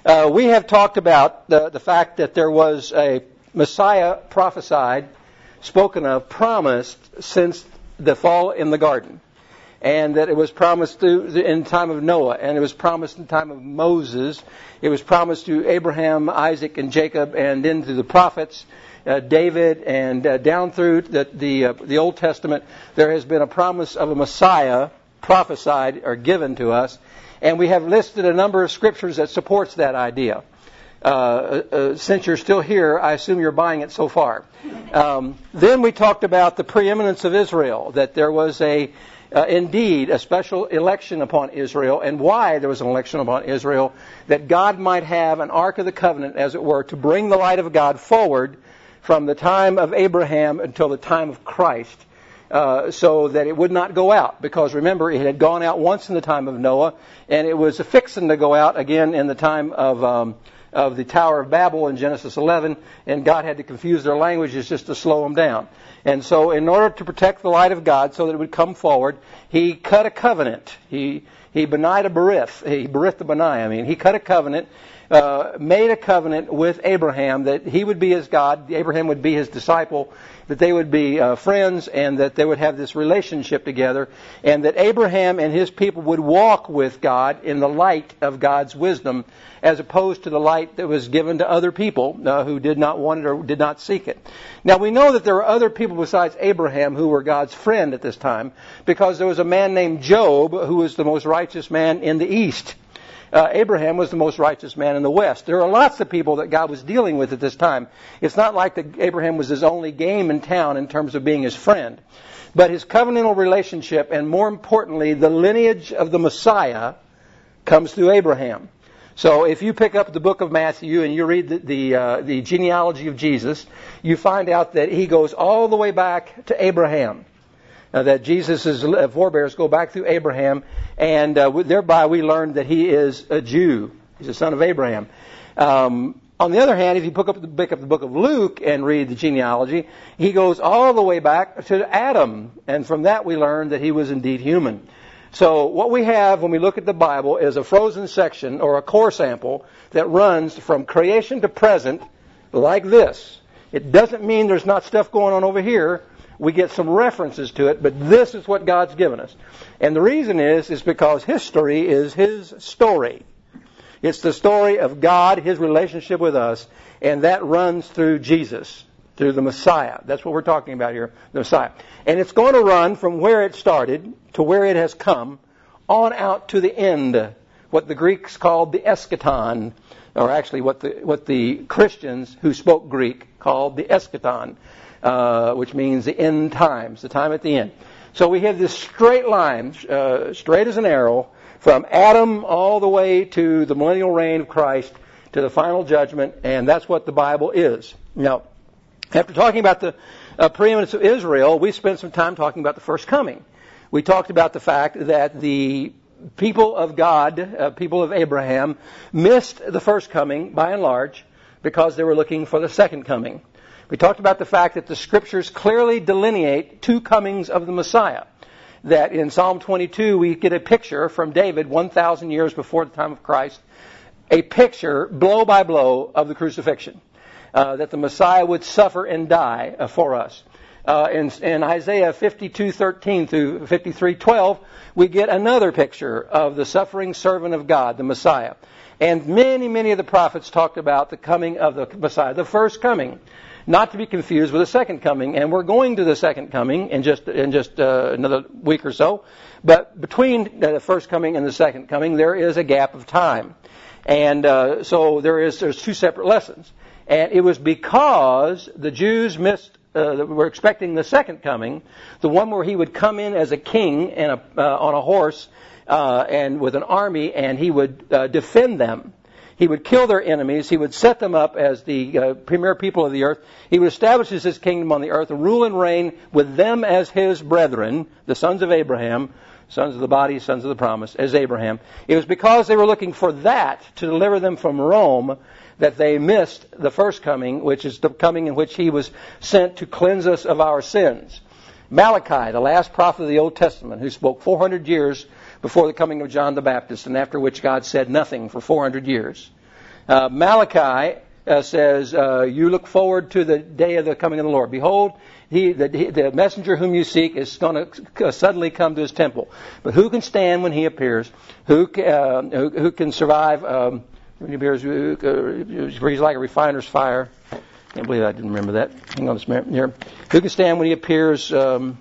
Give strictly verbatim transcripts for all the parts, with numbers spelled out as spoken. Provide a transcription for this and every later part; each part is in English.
Uh, we have talked about the, the fact that there was a Messiah prophesied, spoken of, promised since the fall in the garden. And that it was promised through, in the time of Noah, and it was promised in the time of Moses. It was promised to Abraham, Isaac, and Jacob, and then to the prophets, uh, David, and uh, down through the the, uh, the Old Testament. There has been a promise of a Messiah prophesied or given to us, and we have listed a number of scriptures that supports that idea. Uh, uh, since you're still here, I assume you're buying it so far. Um, then we talked about the preeminence of Israel, that there was a Uh, indeed, a special election upon Israel, and why there was an election upon Israel, that God might have an Ark of the Covenant, as it were, to bring the light of God forward from the time of Abraham until the time of Christ, uh, so that it would not go out. Because remember, it had gone out once in the time of Noah, and it was fixing to go out again in the time of um, of the Tower of Babel in Genesis eleven, and God had to confuse their languages just to slow them down. And so in order to protect the light of God so that it would come forward, he cut a covenant. He he benighed a berith. He berith the benigh, I mean. He cut a covenant, uh, made a covenant with Abraham that he would be his God, Abraham would be his disciple, that they would be uh, friends, and that they would have this relationship together, and that Abraham and his people would walk with God in the light of God's wisdom, as opposed to the light that was given to other people uh, who did not want it or did not seek it. Now we know that there were other people besides Abraham who were God's friend at this time, because there was a man named Job who was the most righteous man in the East. Uh, Abraham was the most righteous man in the West. There are lots of people that God was dealing with at this time. It's not like that Abraham was his only game in town in terms of being his friend. But his covenantal relationship, and more importantly, the lineage of the Messiah, comes through Abraham. So if you pick up the book of Matthew and you read the the, uh, the genealogy of Jesus, you find out that he goes all the way back to Abraham. Uh, that Jesus' forebears go back through Abraham, and uh, thereby we learn that he is a Jew. He's a son of Abraham. Um, on the other hand, if you pick up, the, pick up the book of Luke and read the genealogy, he goes all the way back to Adam, and from that we learn that he was indeed human. So what we have when we look at the Bible is a frozen section or a core sample that runs from creation to present like this. It doesn't mean there's not stuff going on over here. We get some references to it, but this is what God's given us. And the reason is, is because history is His story. It's the story of God, His relationship with us, and that runs through Jesus, through the Messiah. That's what we're talking about here, the Messiah. And it's going to run from where it started to where it has come, on out to the end, what the Greeks called the eschaton, or actually what the what the Christians who spoke Greek called the eschaton. Uh, which means the end times, the time at the end. So we have this straight line, uh, straight as an arrow, from Adam all the way to the millennial reign of Christ, to the final judgment, and that's what the Bible is. Now, after talking about the uh, preeminence of Israel, we spent some time talking about the first coming. We talked about the fact that the people of God, uh, people of Abraham, missed the first coming, by and large, because they were looking for the second coming. We talked about the fact that the Scriptures clearly delineate two comings of the Messiah. That in Psalm twenty-two we get a picture from David one thousand years before the time of Christ, a picture, blow by blow, of the crucifixion. Uh, that the Messiah would suffer and die uh, for us. Uh, in, in Isaiah fifty-two thirteen through fifty-three twelve, we get another picture of the suffering servant of God, the Messiah. And many, many of the prophets talked about the coming of the Messiah, the first coming. Not to be confused with the second coming, and we're going to the second coming in just in just uh, another week or so. But between the first coming and the second coming, there is a gap of time, and uh, so there is there's two separate lessons. And it was because the Jews missed, uh, were expecting the second coming, the one where he would come in as a king and a, uh, on a horse uh, and with an army, and he would uh, defend them. He would kill their enemies. He would set them up as the uh, premier people of the earth. He would establish his kingdom on the earth and rule and reign with them as his brethren, the sons of Abraham, sons of the body, sons of the promise, as Abraham. It was because they were looking for that to deliver them from Rome that they missed the first coming, which is the coming in which he was sent to cleanse us of our sins. Malachi, the last prophet of the Old Testament, who spoke four hundred years before the coming of John the Baptist, and after which God said nothing for four hundred years. Uh, Malachi uh, says, uh, you look forward to the day of the coming of the Lord. Behold, he, the, the messenger whom you seek is going to suddenly come to his temple. But who can stand when he appears? Who, uh, who, who can survive um, when he appears? Uh, he's like a refiner's fire. Can't believe I didn't remember that. Hang on a minute here. Who can stand when he appears? Um,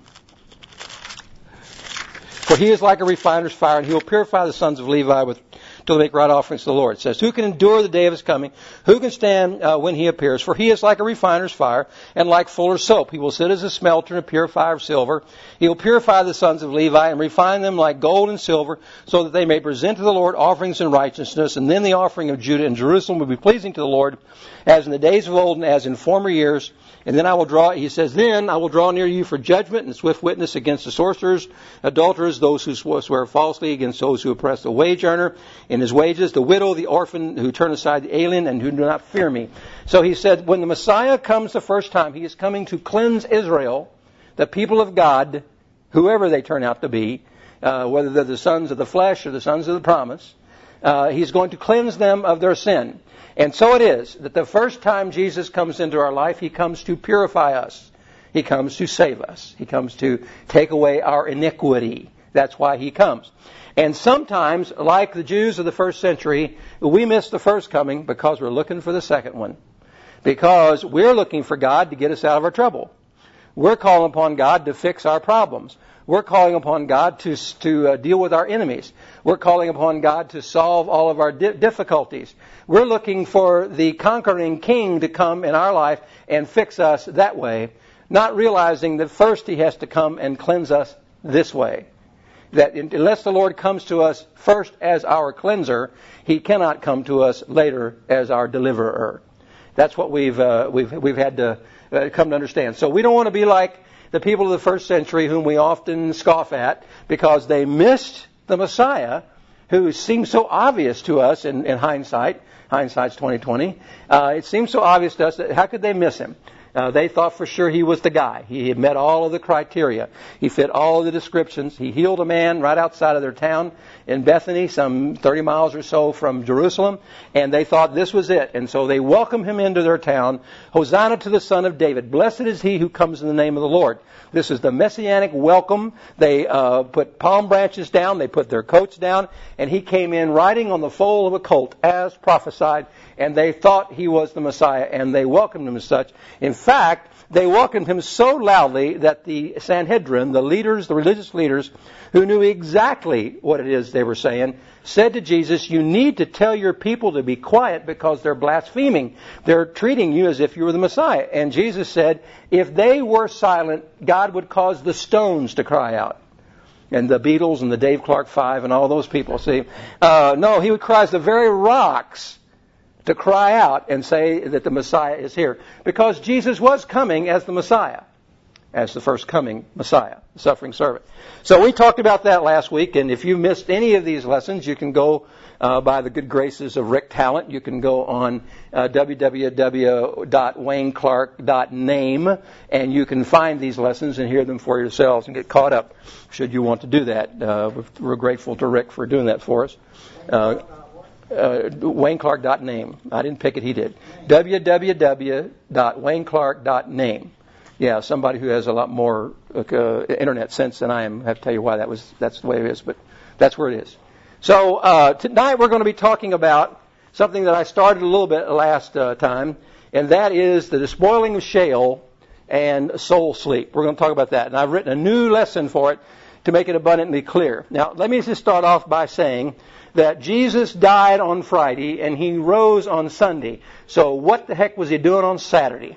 for he is like a refiner's fire, and he will purify the sons of Levi with till they make right offerings to the Lord. It says, who can endure the day of his coming? Who can stand uh, when he appears? For he is like a refiner's fire and like fuller's soap. He will sit as a smelter and a purifier of silver. He will purify the sons of Levi and refine them like gold and silver, so that they may present to the Lord offerings in righteousness. And then the offering of Judah and Jerusalem will be pleasing to the Lord, as in the days of old and as in former years. And then I will draw, he says, then I will draw near you for judgment and swift witness against the sorcerers, adulterers, those who swear falsely, against those who oppress the wage earner in his wages, the widow, the orphan, who turn aside the alien, and who do not fear me. So he said, when the Messiah comes the first time, he is coming to cleanse Israel, the people of God, whoever they turn out to be, uh, whether they're the sons of the flesh or the sons of the promise. Uh, he's going to cleanse them of their sin. And so it is that the first time Jesus comes into our life, he comes to purify us. He comes to save us. He comes to take away our iniquity. That's why he comes. And sometimes, like the Jews of the first century, we miss the first coming because we're looking for the second one. Because we're looking for God to get us out of our trouble. We're calling upon God to fix our problems. We're calling upon God to to uh, deal with our enemies. We're calling upon God to solve all of our di- difficulties. We're looking for the conquering king to come in our life and fix us that way, not realizing that first he has to come and cleanse us this way. That unless the Lord comes to us first as our cleanser, he cannot come to us later as our deliverer. That's what we've uh, we've we've had to uh, come to understand. So we don't want to be like the people of the first century, whom we often scoff at because they missed the Messiah, who seems so obvious to us in, in hindsight. Hindsight's twenty twenty. Uh, it seems so obvious to us that how could they miss him? Uh, they thought for sure he was the guy. He had met all of the criteria. He fit all of the descriptions. He healed a man right outside of their town in Bethany, some thirty miles or so from Jerusalem, and they thought this was it. And so they welcomed him into their town. Hosanna to the Son of David. Blessed is he who comes in the name of the Lord. This is the messianic welcome. They uh, put palm branches down. They put their coats down. And he came in riding on the foal of a colt as prophesied. And they thought he was the Messiah. And they welcomed him as such. In fact, they welcomed him so loudly that the Sanhedrin, the leaders, the religious leaders, who knew exactly what it is they were saying, said to Jesus, you need to tell your people to be quiet because they're blaspheming. They're treating you as if you were the Messiah. And Jesus said, if they were silent, God would cause the stones to cry out. And the Beatles and the Dave Clark Five and all those people, see. Uh, no, he would cause the very rocks to cry out and say that the Messiah is here. Because Jesus was coming as the Messiah. As the first coming Messiah, the suffering servant. So we talked about that last week, and if you missed any of these lessons, you can go uh, by the good graces of Rick Talent. You can go on uh, w w w dot wayne clark dot name, and you can find these lessons and hear them for yourselves and get caught up, should you want to do that. Uh, we're grateful to Rick for doing that for us. Uh, uh, wayne clark dot name. I didn't pick it, he did. w w w dot wayne clark dot name. Yeah, somebody who has a lot more uh, internet sense than I am. I have to tell you why that was. That's the way it is, but that's where it is. So uh, tonight we're going to be talking about something that I started a little bit last uh, time, and that is the despoiling of Sheol and soul sleep. We're going to talk about that, and I've written a new lesson for it to make it abundantly clear. Now, let me just start off by saying that Jesus died on Friday and he rose on Sunday. So what the heck was he doing on Saturday?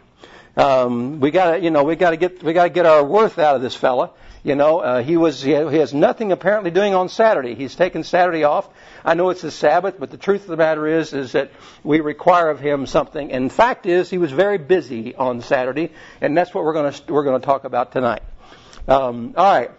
Um, we gotta, you know, we gotta get, we gotta get our worth out of this fella. You know, uh, he was, he has nothing apparently doing on Saturday. He's taken Saturday off. I know it's the Sabbath, but the truth of the matter is, is that we require of him something. And the fact is, he was very busy on Saturday, and that's what we're gonna, we're gonna talk about tonight. Um, all right.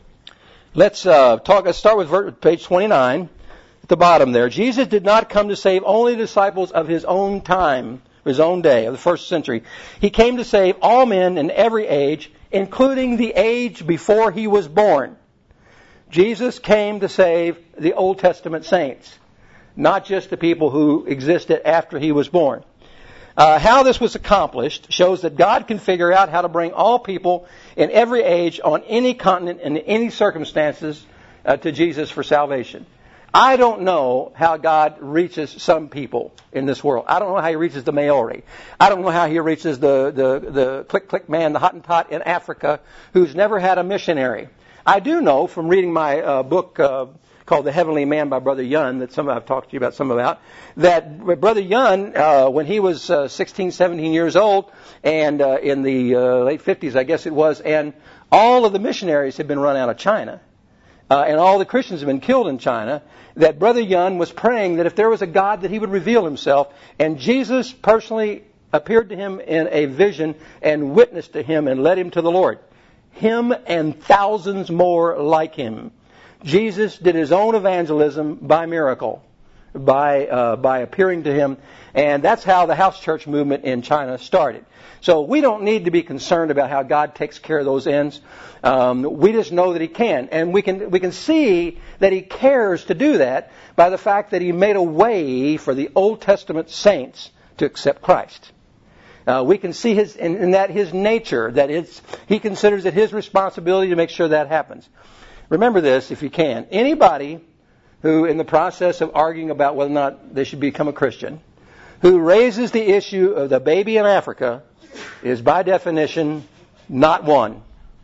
Let's uh, talk. Let's start with page twenty-nine at the bottom there. Jesus did not come to save only disciples of his own time. His own day, of the first century. He came to save all men in every age, including the age before he was born. Jesus came to save the Old Testament saints. not just the people who existed after he was born. Uh, how this was accomplished shows that God can figure out how to bring all people in every age, on any continent, and in any circumstances, uh, to Jesus for salvation. I don't know how God reaches some people in this world. I don't know how He reaches the Maori. I don't know how He reaches the, the, the click-click man, the Hottentot in Africa, who's never had a missionary. I do know from reading my uh, book uh, called The Heavenly Man by Brother Yun, that some I've talked to you about some about, that Brother Yun, uh, when he was uh, sixteen, seventeen years old, and uh, in the uh, late fifties, I guess it was, and all of the missionaries had been run out of China, uh, and all the Christians had been killed in China, that Brother Yun was praying that if there was a God, that He would reveal Himself, and Jesus personally appeared to him in a vision and witnessed to him and led him to the Lord. Him and thousands more like him. Jesus did His own evangelism by miracle, by uh, by appearing to him, and that's how the house church movement in China started. So we don't need to be concerned about how God takes care of those ends. Um, we just know that He can, and we can we can see that He cares to do that by the fact that He made a way for the Old Testament saints to accept Christ. Uh, we can see his in, in that His nature, that it's He considers it His responsibility to make sure that happens. Remember this, if you can. Anybody who, in the process of arguing about whether or not they should become a Christian, who raises the issue of the baby in Africa, is by definition not one.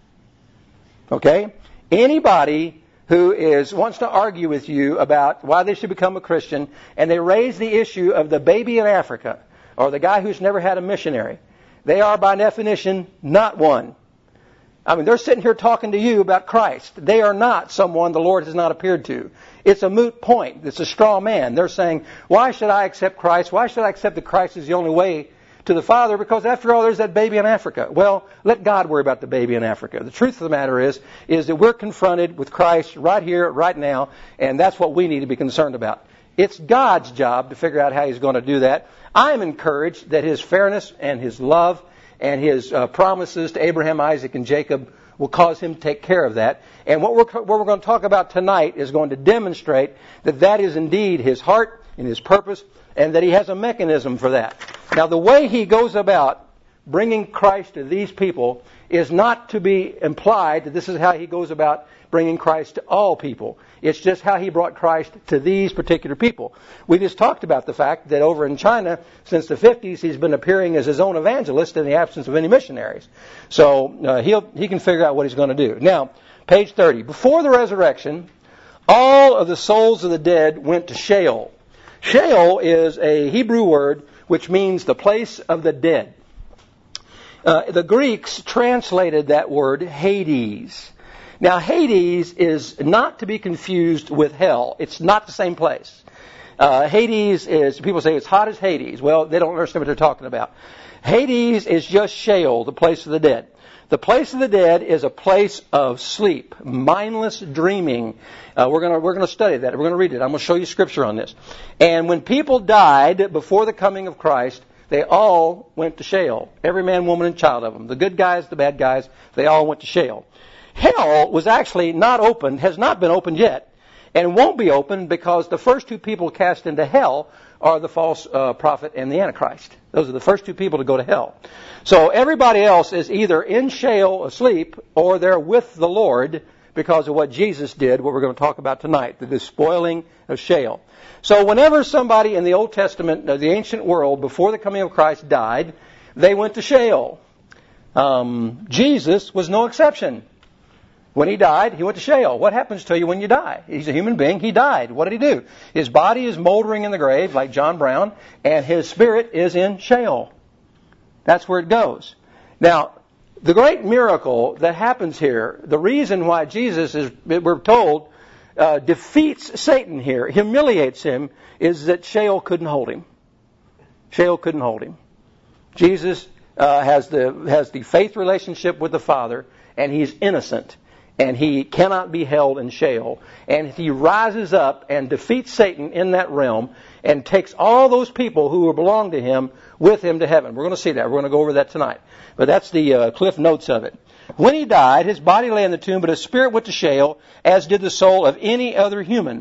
Okay? Anybody who is wants to argue with you about why they should become a Christian, and they raise the issue of the baby in Africa, or the guy who's never had a missionary, they are by definition not one. I mean, they're sitting here talking to you about Christ. They are not someone the Lord has not appeared to. It's a moot point. It's a straw man. They're saying, why should I accept Christ? Why should I accept that Christ is the only way to the Father? Because after all, there's that baby in Africa. Well, let God worry about the baby in Africa. The truth of the matter is, is that we're confronted with Christ right here, right now, and that's what we need to be concerned about. It's God's job to figure out how He's going to do that. I am encouraged that His fairness and His love and His uh, promises to Abraham, Isaac, and Jacob will cause Him to take care of that. And what we're, what we're going to talk about tonight is going to demonstrate that that is indeed His heart and His purpose, and that He has a mechanism for that. Now, the way He goes about bringing Christ to these people is not to be implied that this is how He goes about bringing Christ to all people. It's just how He brought Christ to these particular people. We just talked about the fact that over in China, since the fifties, He's been appearing as His own evangelist in the absence of any missionaries. So uh, he'll, he can figure out what He's going to do. Now, page thirty. Before the resurrection, all of the souls of the dead went to Sheol. Sheol is a Hebrew word which means the place of the dead. Uh, the Greeks translated that word Hades. Now, Hades is not to be confused with hell. It's not the same place. Uh, Hades is, people say it's hot as Hades. Well, they don't understand what they're talking about. Hades is just Sheol, the place of the dead. The place of the dead is a place of sleep, mindless dreaming. Uh, we're going to we're going to study that. We're going to read it. I'm going to show you scripture on this. And when people died before the coming of Christ, they all went to Sheol. Every man, woman, and child of them. The good guys, the bad guys, they all went to Sheol. Hell was actually not opened, has not been opened yet, and won't be opened because the first two people cast into hell are the false uh, prophet and the Antichrist. Those are the first two people to go to hell. So everybody else is either in Sheol asleep, or they're with the Lord because of what Jesus did, what we're going to talk about tonight, the despoiling of Sheol. So whenever somebody in the Old Testament, uh, the ancient world, before the coming of Christ died, they went to Sheol. Um, Jesus was no exception. When He died, He went to Sheol. What happens to you when you die? He's a human being. He died. What did He do? His body is moldering in the grave, like John Brown, and His spirit is in Sheol. That's where it goes. Now, the great miracle that happens here, the reason why Jesus is, we're told, uh, defeats Satan here, humiliates him, is that Sheol couldn't hold him. Sheol couldn't hold him. Jesus uh, has the has the faith relationship with the Father, and He's innocent. And He cannot be held in Sheol. And He rises up and defeats Satan in that realm and takes all those people who belong to Him with Him to heaven. We're going to see that. We're going to go over that tonight. But that's the uh, cliff notes of it. When He died, His body lay in the tomb, but His spirit went to Sheol, as did the soul of any other human.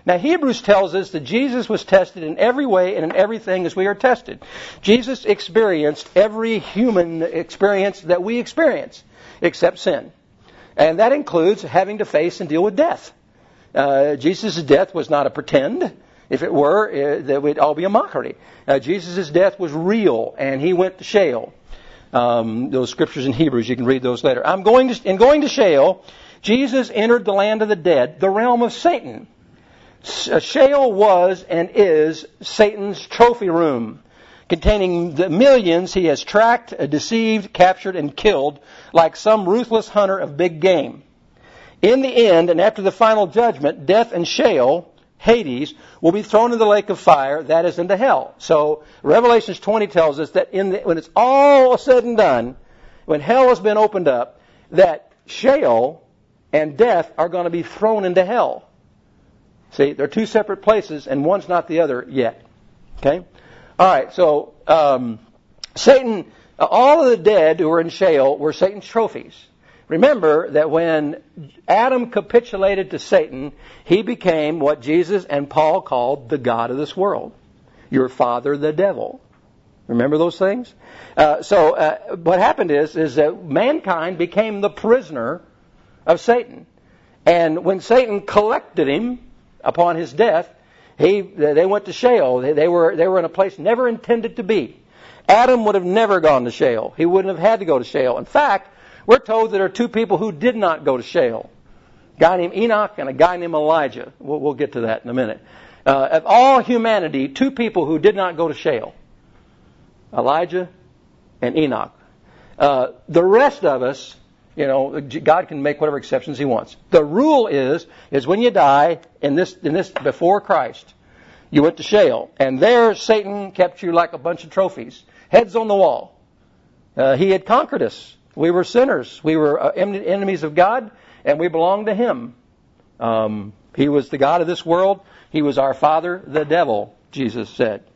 Now, Hebrews tells us that Jesus was tested in every way and in everything as we are tested. Jesus experienced every human experience that we experience, except sin. And that includes having to face and deal with death. Uh, Jesus' death was not a pretend. If it were, uh, that would all be a mockery. Uh, Jesus' death was real, and he went to Sheol. Um, those scriptures in Hebrews, you can read those later. I'm going to, in going to Sheol, Jesus entered the land of the dead, the realm of Satan. Sheol was and is Satan's trophy room, containing the millions he has tracked, deceived, captured, and killed like some ruthless hunter of big game. In the end, and after the final judgment, death and Sheol, Hades, will be thrown into the lake of fire, that is into hell. So Revelation twenty tells us that in the, when it's all said and done, when hell has been opened up, that Sheol and death are going to be thrown into hell. See, they're two separate places, and one's not the other yet. Okay? All right, so um, Satan, all of the dead who were in Sheol were Satan's trophies. Remember that when Adam capitulated to Satan, he became what Jesus and Paul called the god of this world. Your father, the devil. Remember those things? Uh, so uh, what happened is, is that mankind became the prisoner of Satan. And when Satan collected him upon his death, he they went to Sheol. They, they were they were in a place never intended to be. Adam would have never gone to Sheol. He wouldn't have had to go to Sheol. In fact, we're told that there are two people who did not go to Sheol. A guy named Enoch and a guy named Elijah. We'll, we'll get to that in a minute. Uh, of all humanity, two people who did not go to Sheol. Elijah and Enoch. Uh, the rest of us, you know, God can make whatever exceptions He wants. The rule is, is when you die in this, in this before Christ, you went to Sheol, and there Satan kept you like a bunch of trophies, heads on the wall. Uh, he had conquered us. We were sinners. We were uh, enemies of God, and we belonged to Him. Um, he was the God of this world. He was our father, the devil, Jesus said.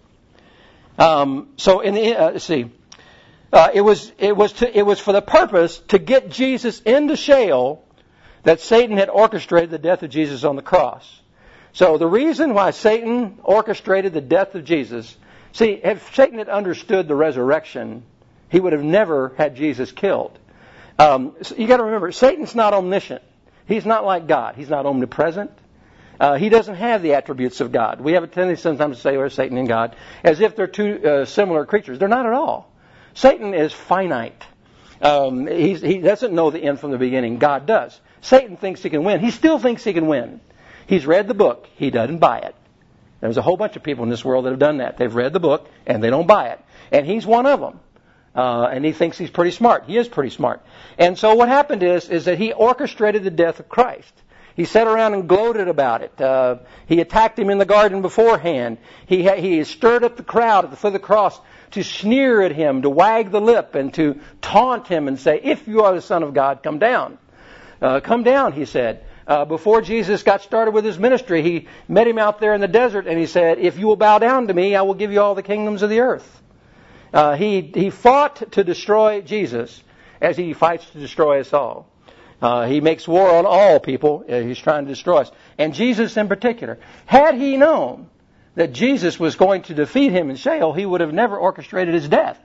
Um, so, in the uh, let's see, uh, it was it was to, it was for the purpose to get Jesus into Sheol that Satan had orchestrated the death of Jesus on the cross. So, the reason why Satan orchestrated the death of Jesus, see, if Satan had understood the resurrection, he would have never had Jesus killed. Um, so you got to remember, Satan's not omniscient. He's not like God. He's not omnipresent. Uh, he doesn't have the attributes of God. We have a tendency sometimes to say, "We're Satan and God," as if they're two uh, similar creatures. They're not at all. Satan is finite. Um, he's, he doesn't know the end from the beginning. God does. Satan thinks he can win. He still thinks he can win. He's read the book. He doesn't buy it. There's a whole bunch of people in this world that have done that. They've read the book and they don't buy it. And he's one of them. Uh, and he thinks he's pretty smart. He is pretty smart. And so what happened is, is that he orchestrated the death of Christ. He sat around and gloated about it. Uh, he attacked him in the garden beforehand. He ha- he stirred up the crowd at the foot of the cross to sneer at him, to wag the lip, and to taunt him and say, "If you are the Son of God, come down." Uh, come down, he said. Uh, before Jesus got started with his ministry, he met him out there in the desert, and he said, "If you will bow down to me, I will give you all the kingdoms of the earth." Uh, he he fought to destroy Jesus as he fights to destroy us all. Uh, he makes war on all people. Uh, he's trying to destroy us. And Jesus in particular. Had he known that Jesus was going to defeat him in Sheol, he would have never orchestrated his death.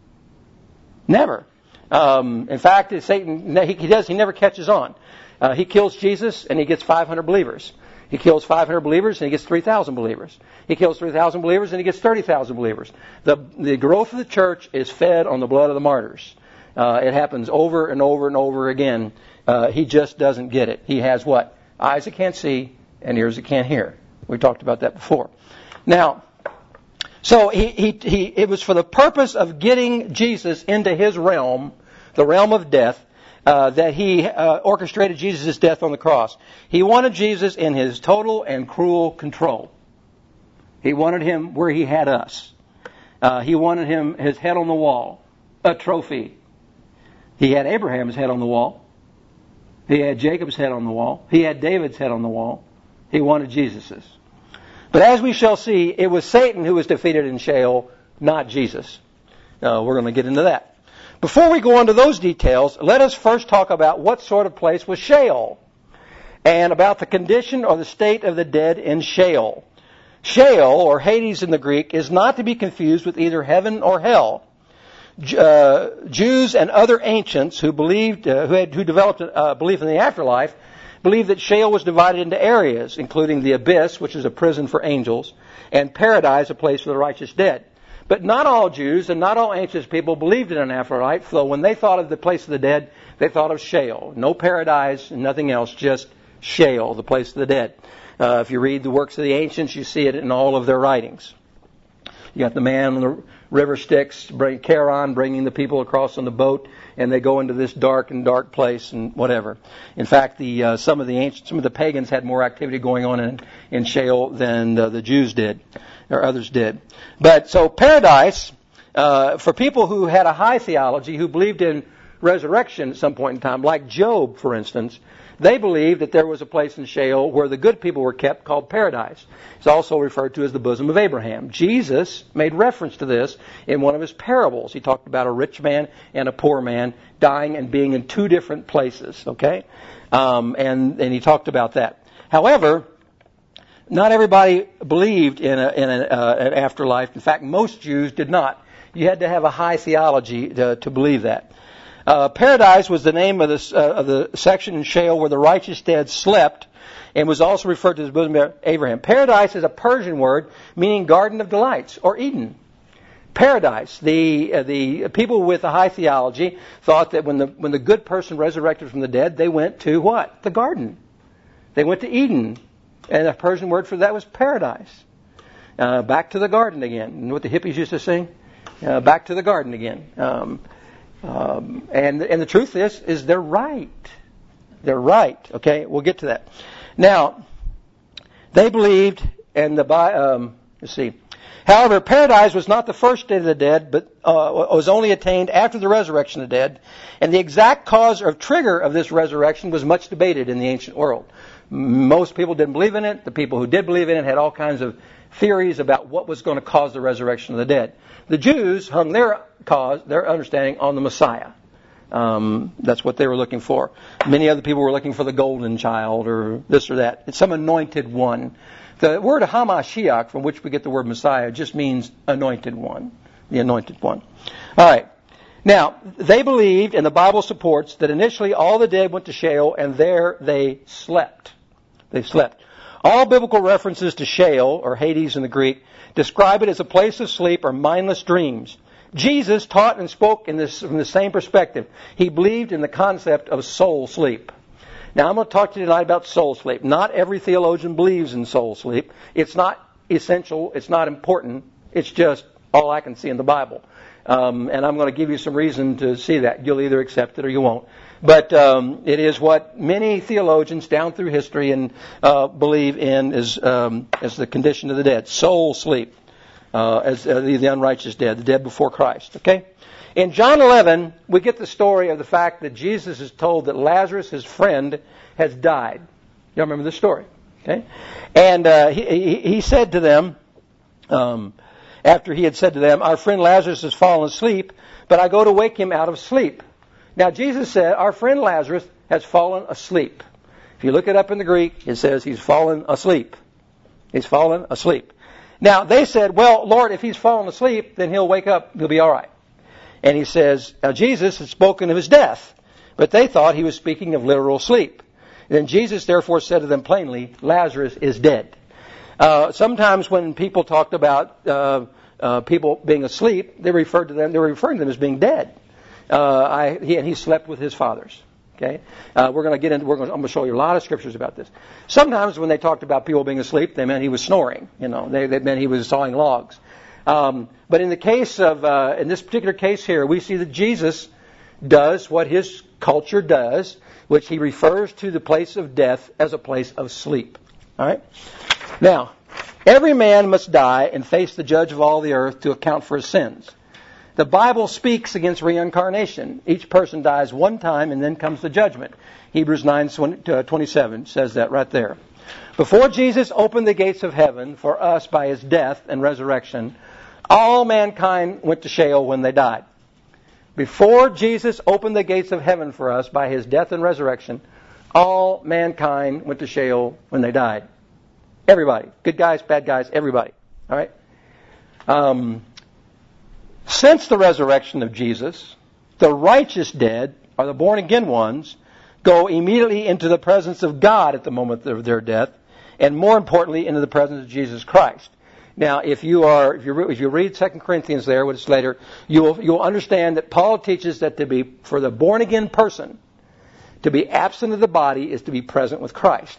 Never. Um, in fact, Satan, he, he does, he never catches on. Uh, he kills Jesus and he gets five hundred believers. He kills five hundred believers and he gets three thousand believers. He kills three thousand believers and he gets thirty thousand believers. The, the growth of the church is fed on the blood of the martyrs. Uh, it happens over and over and over again. Uh, he just doesn't get it. He has what? Eyes that can't see and ears that can't hear. We talked about that before. Now, so he, he, he, it was for the purpose of getting Jesus into his realm, the realm of death, uh, that he uh, orchestrated Jesus' death on the cross. He wanted Jesus in his total and cruel control. He wanted him where he had us. Uh, he wanted him, his head on the wall, a trophy. He had Abraham's head on the wall. He had Jacob's head on the wall. He had David's head on the wall. He wanted Jesus's. But as we shall see, it was Satan who was defeated in Sheol, not Jesus. Uh, we're going to get into that. Before we go on to those details, let us first talk about what sort of place was Sheol. and about the condition or the state of the dead in Sheol. Sheol, or Hades in the Greek, is not to be confused with either heaven or hell. Uh, Jews and other ancients who believed, uh, who had, who developed a uh, belief in the afterlife, believed that Sheol was divided into areas, including the abyss, which is a prison for angels, and paradise, a place for the righteous dead. But not all Jews and not all ancient people believed in an afterlife, so when they thought of the place of the dead, they thought of Sheol. No paradise, nothing else, just Sheol, the place of the dead. Uh, if you read the works of the ancients, you see it in all of their writings. You got the man on the river Styx, bring Charon, bringing the people across on the boat, and they go into this dark and dark place and whatever. In fact, the uh, some of the ancient, some of the pagans had more activity going on in, in Sheol than uh, the Jews did, or others did. But so paradise, uh, for people who had a high theology, who believed in resurrection at some point in time, like Job, for instance, they believed that there was a place in Sheol where the good people were kept called paradise. It's also referred to as the bosom of Abraham. Jesus made reference to this in one of his parables. He talked about a rich man and a poor man dying and being in two different places, okay? Um, and, and he talked about that. However, not everybody believed in, a, in a, uh, an afterlife. In fact, most Jews did not. You had to have a high theology to, to believe that. Uh, paradise was the name of, this, uh, of the section in Sheol where the righteous dead slept, and was also referred to as the bosom of Abraham. Paradise is a Persian word meaning garden of delights, or Eden. Paradise. The uh, the people with a high theology thought that when the when the good person resurrected from the dead, they went to what? The garden. They went to Eden, and the Persian word for that was paradise. Uh, back to the garden again. You know what the hippies used to sing? Uh, back to the garden again. Um, Um, and and the truth is, is they're right. They're right. Okay, we'll get to that. Now, they believed, and the um, let's see. However, paradise was not the first state of the dead, but uh, was only attained after the resurrection of the dead. And the exact cause or trigger of this resurrection was much debated in the ancient world. Most people didn't believe in it. The people who did believe in it had all kinds of theories about what was going to cause the resurrection of the dead. The Jews hung their cause, their understanding, on the Messiah. Um, that's what they were looking for. Many other people were looking for the golden child or this or that. It's some anointed one. The word Hamashiach, from which we get the word Messiah, just means anointed one, the anointed one. All right. Now, they believed, and the Bible supports, that initially all the dead went to Sheol, and there they slept. They slept. All biblical references to Sheol, or Hades in the Greek, describe it as a place of sleep or mindless dreams. Jesus taught and spoke in this from the same perspective. He believed in the concept of soul sleep. Now, I'm going to talk to you tonight about soul sleep. Not every theologian believes in soul sleep. It's not essential. It's not important. It's just all I can see in the Bible. Um, and I'm going to give you some reason to see that. You'll either accept it or you won't. But um, it is what many theologians down through history and uh, believe in as um, as the condition of the dead, soul sleep, uh, as uh, the, the unrighteous dead, the dead before Christ. Okay. In John eleven, we get the story of the fact that Jesus is told that Lazarus, his friend, has died. You remember the story, okay? And uh, he, he he said to them, um, after he had said to them, "Our friend Lazarus has fallen asleep, but I go to wake him out of sleep." Now, Jesus said, our friend Lazarus has fallen asleep. If you look it up in the Greek, it says he's fallen asleep. He's fallen asleep. Now, they said, well, Lord, if he's fallen asleep, then he'll wake up, he'll be all right. And he says, now Jesus had spoken of his death, but they thought he was speaking of literal sleep. And then Jesus therefore said to them plainly, Lazarus is dead. Uh, sometimes when people talked about uh, uh, people being asleep, they referred to them, they were referring to them as being dead. Uh, I, he, and he slept with his fathers. Okay, uh, we're going to get into. We're going. I'm going to show you a lot of scriptures about this. Sometimes when they talked about people being asleep, they meant he was snoring. You know, they, they meant he was sawing logs. Um, but in the case of, uh, in this particular case here, we see that Jesus does what his culture does, which he refers to the place of death as a place of sleep. All right. Now, every man must die and face the judge of all the earth to account for his sins. The Bible speaks against reincarnation. Each person dies one time and then comes the judgment. Hebrews nine twenty-seven says that right there. Before Jesus opened the gates of heaven for us by his death and resurrection, all mankind went to Sheol when they died. Before Jesus opened the gates of heaven for us by his death and resurrection, All mankind went to Sheol when they died. Everybody. Good guys, bad guys, everybody. All right? Um, since the resurrection of Jesus, the righteous dead, or the born-again ones, go immediately into the presence of God at the moment of their death, and more importantly, into the presence of Jesus Christ. Now, if you are, if you if you read Second Corinthians there, which is later, you will you will understand that Paul teaches that to be for the born again person, to be absent of the body is to be present with Christ.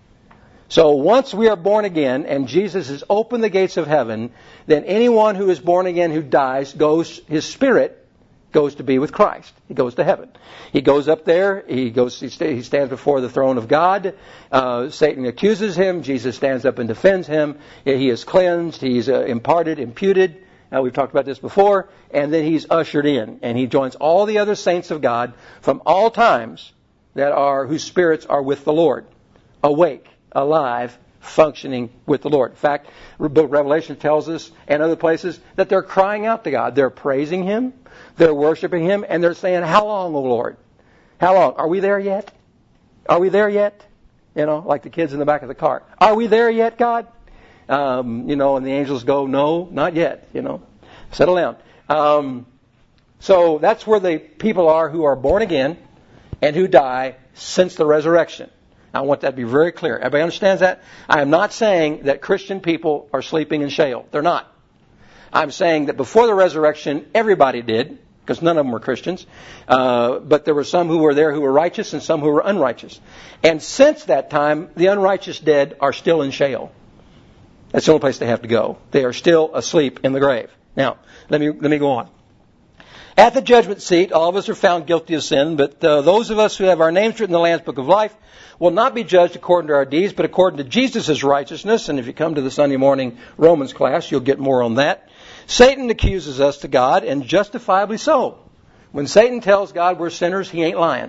So once we are born again and Jesus has opened the gates of heaven, then anyone who is born again who dies goes, his spirit goes to be with Christ. He goes to heaven. He goes up there. He goes. He, st- he stands before the throne of God. Uh, Satan accuses him. Jesus stands up and defends him. He is cleansed. He's uh, imparted, imputed. Uh, we've talked about this before. And then he's ushered in, and he joins all the other saints of God from all times that are whose spirits are with the Lord, awake, alive, functioning with the Lord. In fact, Revelation tells us, and other places, that they're crying out to God. They're praising Him. They're worshiping Him, and they're saying, "How long, O Lord? How long? Are we there yet? Are we there yet?" You know, like the kids in the back of the car. "Are we there yet, God?" Um, you know, and the angels go, "No, not yet." You know, settle down. Um, so that's where the people are who are born again and who die since the resurrection. I want that to be very clear. Everybody understands that? I am not saying that Christian people are sleeping in Sheol. They're not. I'm saying that before the resurrection, everybody did, because none of them were Christians. Uh, but there were some who were there who were righteous and some who were unrighteous. And since that time, the unrighteous dead are still in Sheol. That's the only place they have to go. They are still asleep in the grave. Now, let me let me go on. At the judgment seat, all of us are found guilty of sin, but uh, those of us who have our names written in the Lamb's Book of Life will not be judged according to our deeds, but according to Jesus' righteousness. And if you come to the Sunday morning Romans class, you'll get more on that. Satan accuses us to God, and justifiably so. When Satan tells God we're sinners, he ain't lying.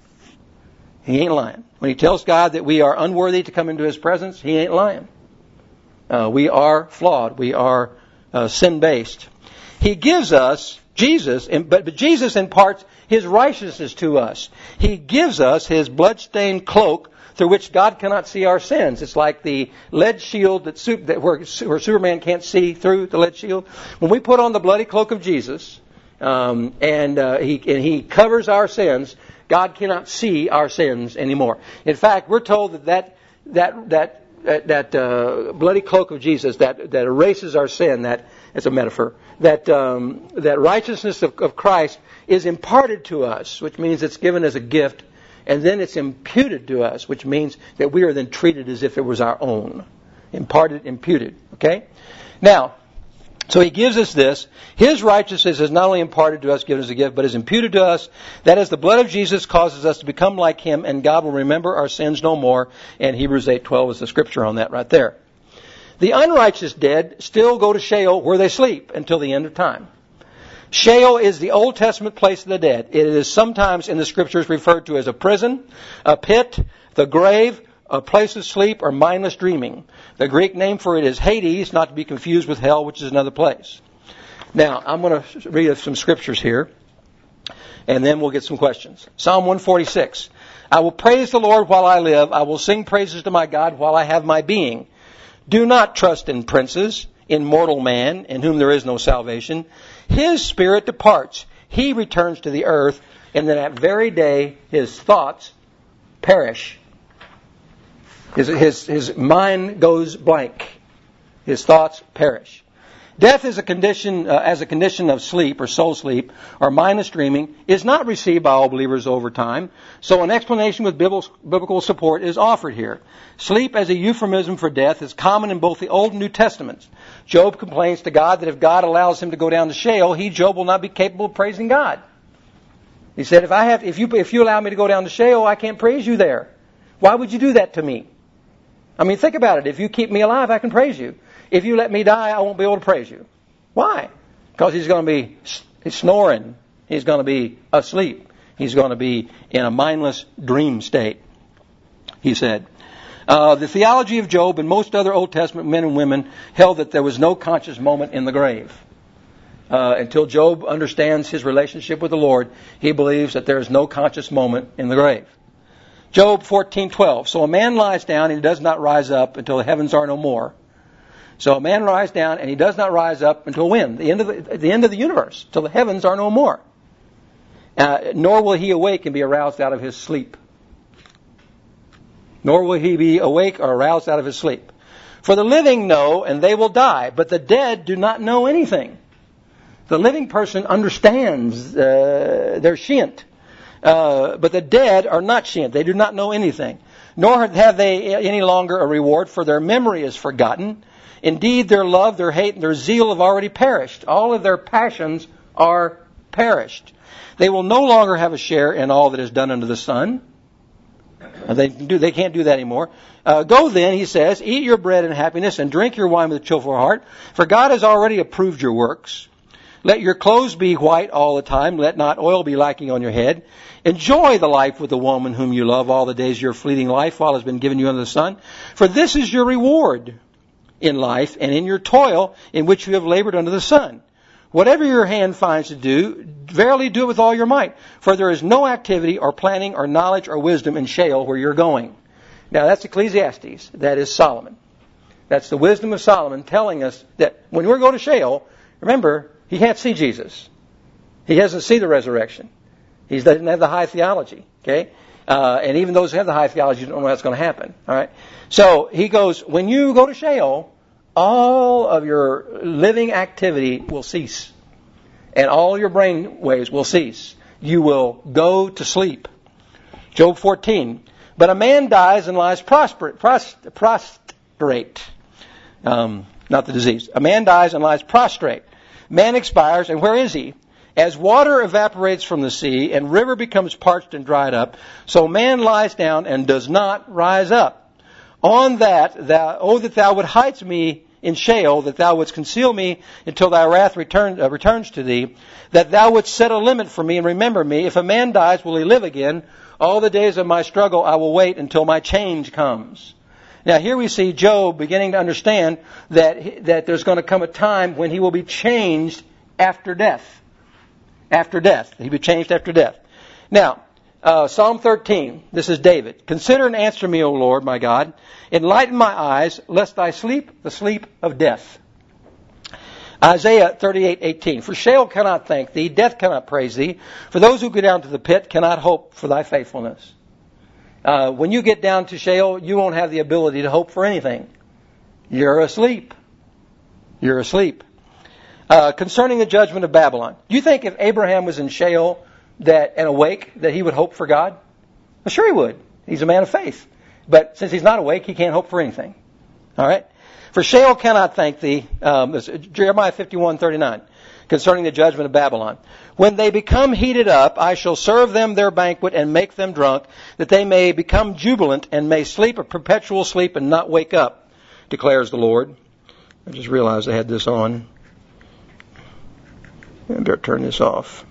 He ain't lying. When he tells God that we are unworthy to come into His presence, he ain't lying. Uh, we are flawed. We are uh, sin-based. He gives us Jesus, but, but Jesus imparts His righteousness to us. He gives us His blood-stained cloak through which God cannot see our sins. It's like the lead shield that, that where, where Superman can't see through the lead shield. When we put on the bloody cloak of Jesus, um, and, uh, he, and He covers our sins, God cannot see our sins anymore. In fact, we're told that that that that that, that uh, bloody cloak of Jesus that that erases our sin. That it's a metaphor. That um, that righteousness of, of Christ is imparted to us, which means it's given as a gift. And then it's imputed to us, which means that we are then treated as if it was our own. Imparted, imputed. Okay? Now, so He gives us this. His righteousness is not only imparted to us, given as a gift, but is imputed to us. That is, the blood of Jesus causes us to become like Him, and God will remember our sins no more. And Hebrews eight twelve is the scripture on that right there. The unrighteous dead still go to Sheol, where they sleep until the end of time. Sheol is the Old Testament place of the dead. It is sometimes in the Scriptures referred to as a prison, a pit, the grave, a place of sleep, or mindless dreaming. The Greek name for it is Hades, not to be confused with hell, which is another place. Now, I'm going to read some Scriptures here, and then we'll get some questions. Psalm one forty-six. I will praise the Lord while I live. I will sing praises to my God while I have my being. Do not trust in princes, in mortal man, in whom there is no salvation. His spirit departs. He returns to the earth, and then that very day his thoughts perish. His, his, his mind goes blank. His thoughts perish. Death is a condition, uh, as a condition of sleep or soul sleep or mindless dreaming is not received by all believers over time. So an explanation with biblical support is offered here. Sleep as a euphemism for death is common in both the Old and New Testaments. Job complains to God that if God allows him to go down to Sheol, he, Job, will not be capable of praising God. He said, if I have, if you, if you allow me to go down to Sheol, I can't praise you there. Why would you do that to me? I mean, think about it. If you keep me alive, I can praise you. If you let me die, I won't be able to praise you. Why? Because he's going to be he's snoring. He's going to be asleep. He's going to be in a mindless dream state, he said. Uh, the theology of Job and most other Old Testament men and women held that there was no conscious moment in the grave. Uh, until Job understands his relationship with the Lord, he believes that there is no conscious moment in the grave. Job fourteen twelve. So a man lies down and he does not rise up until the heavens are no more. So a man lies down and he does not rise up until when? The end of the, the end of the universe, till the heavens are no more. Uh, nor will he awake and be aroused out of his sleep. Nor will he be awake or aroused out of his sleep. For the living know, and they will die, but the dead do not know anything. The living person understands, uh, they're shient. Uh, but the dead are not shient. They do not know anything. Nor have they any longer a reward, for their memory is forgotten. Indeed, their love, their hate, and their zeal have already perished. All of their passions are perished. They will no longer have a share in all that is done under the sun. They, do, they can't do that anymore. Uh, Go then, he says, eat your bread in happiness and drink your wine with a cheerful heart, for God has already approved your works. Let your clothes be white all the time. Let not oil be lacking on your head. Enjoy the life with the woman whom you love all the days of your fleeting life while it has been given you under the sun. For this is your reward in life and in your toil in which you have labored under the sun. Whatever your hand finds to do, verily do it with all your might. For there is no activity or planning or knowledge or wisdom in Sheol where you're going. Now that's Ecclesiastes. That is Solomon. That's the wisdom of Solomon telling us that when we go to Sheol, remember, he can't see Jesus. He hasn't seen the resurrection. He doesn't have the high theology. Okay? Uh, and even those who have the high theology don't know what's going to happen. All right? So he goes, when you go to Sheol, all of your living activity will cease. And all your brain waves will cease. You will go to sleep. Job fourteen. But a man dies and lies prostrate. Prost, prostrate. Um, not the disease. A man dies and lies prostrate. Man expires, and where is he? As water evaporates from the sea, and river becomes parched and dried up, so man lies down and does not rise up. On that, thou, oh, that thou would hide me in Sheol, that thou wouldst conceal me until thy wrath return, uh, returns to thee, that thou wouldst set a limit for me and remember me. If a man dies, will he live again? All the days of my struggle I will wait until my change comes. Now here we see Job beginning to understand that, that there's going to come a time when he will be changed after death. After death. He'll be changed after death. Now, uh, Psalm thirteen, this is David. Consider and answer me, O Lord, my God. Enlighten my eyes, lest I sleep the sleep of death. Isaiah thirty-eight eighteen. For Sheol cannot thank thee, death cannot praise thee. For those who go down to the pit cannot hope for thy faithfulness. Uh, when you get down to Sheol, you won't have the ability to hope for anything. You're asleep. You're asleep. Uh, concerning the judgment of Babylon. Do you think if Abraham was in Sheol that and awake, that he would hope for God? Well, sure he would. He's a man of faith. But since he's not awake, he can't hope for anything. All right? For Sheol cannot thank thee. Um, Jeremiah fifty-one thirty-nine. Concerning the judgment of Babylon. When they become heated up, I shall serve them their banquet and make them drunk, that they may become jubilant and may sleep a perpetual sleep and not wake up, declares the Lord. I just realized I had this on. I better turn this off.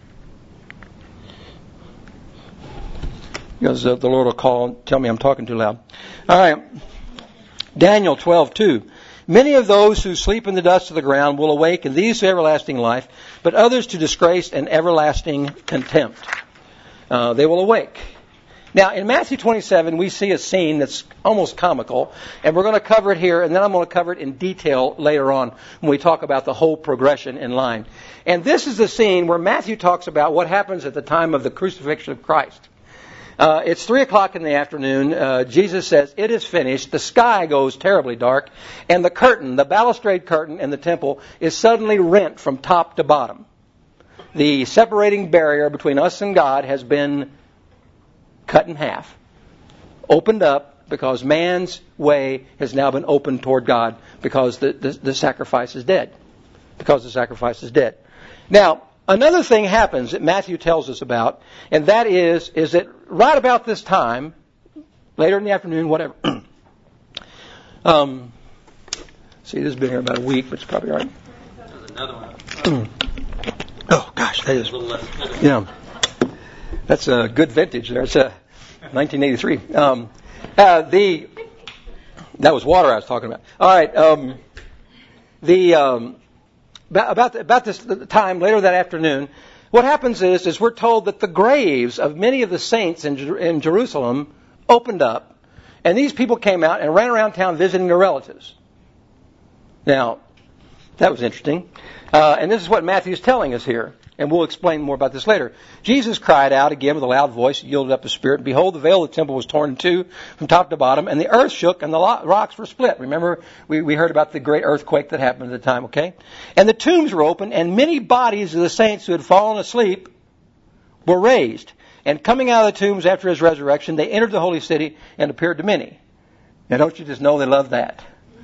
Because uh, the Lord will call and tell me I'm talking too loud. All right. Daniel twelve two. Many of those who sleep in the dust of the ground will awake, and these to everlasting life, but others to disgrace and everlasting contempt. Uh, they will awake. Now, in Matthew twenty-seven, we see a scene that's almost comical, and we're going to cover it here, and then I'm going to cover it in detail later on when we talk about the whole progression in line. And this is the scene where Matthew talks about what happens at the time of the crucifixion of Christ. Uh, it's three o'clock in the afternoon. Uh, Jesus says, it is finished. The sky goes terribly dark, and the curtain, the balustrade curtain in the temple, is suddenly rent from top to bottom. The separating barrier between us and God has been cut in half, opened up, because man's way has now been opened toward God, because the, the, the sacrifice is dead. Because the sacrifice is dead. Now, another thing happens that Matthew tells us about, and that is, is that right about this time, later in the afternoon, whatever. um, see, this has been here about a week, but it's probably all right. There's another one. Oh, gosh, that is, a little less. yeah, that's a good vintage there. It's a nineteen eighty-three. Um, uh, the that was water I was talking about. All right, um, the um, about the, about this time later that afternoon, what happens is is we're told that the graves of many of the saints in, in Jerusalem opened up, and these people came out and ran around town visiting their relatives. Now, that was interesting. Uh, and this is what Matthew's telling us here. And we'll explain more about this later. Jesus cried out again with a loud voice, yielded up his spirit. And behold, the veil of the temple was torn in two from top to bottom, and the earth shook, and the rocks were split. Remember, we, we heard about the great earthquake that happened at the time, okay? And the tombs were opened, and many bodies of the saints who had fallen asleep were raised. And coming out of the tombs after his resurrection, they entered the holy city and appeared to many. Now, don't you just know they love that?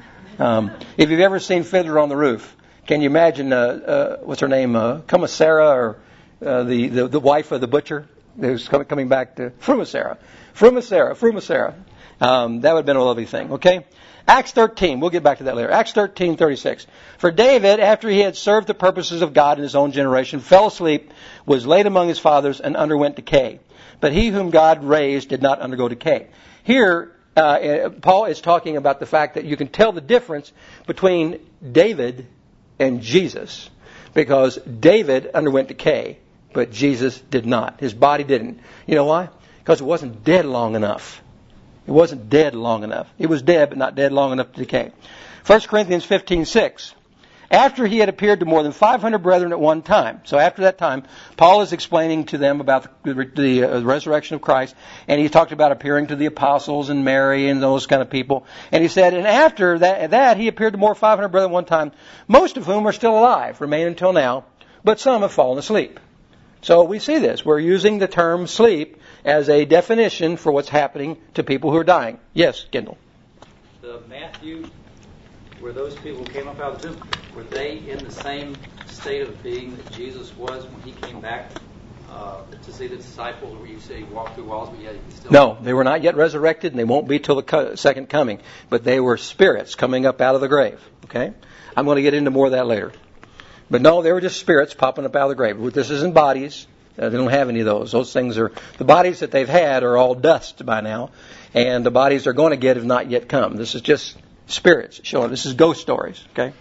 Um, if you've ever seen Fiddler on the Roof, can you imagine, uh, uh, what's her name, uh, Commissara, or uh, the, the the wife of the butcher who's coming, coming back to Frumacera, Frumacera, Frumacera. Um, that would have been a lovely thing, okay? Acts thirteen, we'll get back to that later. Acts thirteen thirty-six. For David, after he had served the purposes of God in his own generation, fell asleep, was laid among his fathers, and underwent decay. But he whom God raised did not undergo decay. Here, uh, Paul is talking about the fact that you can tell the difference between David and Jesus, because David underwent decay, but Jesus did not. His body didn't. You know why? Because it wasn't dead long enough. It wasn't dead long enough. It was dead, but not dead long enough to decay. First Corinthians fifteen six. After he had appeared to more than five hundred brethren at one time. So after that time, Paul is explaining to them about the, the uh, resurrection of Christ. And he talked about appearing to the apostles and Mary and those kind of people. And he said, and after that, that he appeared to more than five hundred brethren at one time, most of whom are still alive, remain until now, but some have fallen asleep. So we see this. We're using the term sleep as a definition for what's happening to people who are dying. Yes, Kendall. The Matthew, where those people came up out of the tomb, were they in the same state of being that Jesus was when he came back uh, to see the disciples, where you say he walked through walls, but yet he still... No, they were not yet resurrected, and they won't be till the co- second coming. But they were spirits coming up out of the grave. Okay? I'm going to get into more of that later. But no, they were just spirits popping up out of the grave. This isn't bodies. Uh, they don't have any of those. Those things are... The bodies that they've had are all dust by now. And the bodies they're going to get have not yet come. This is just spirits showing. This is ghost stories. Okay?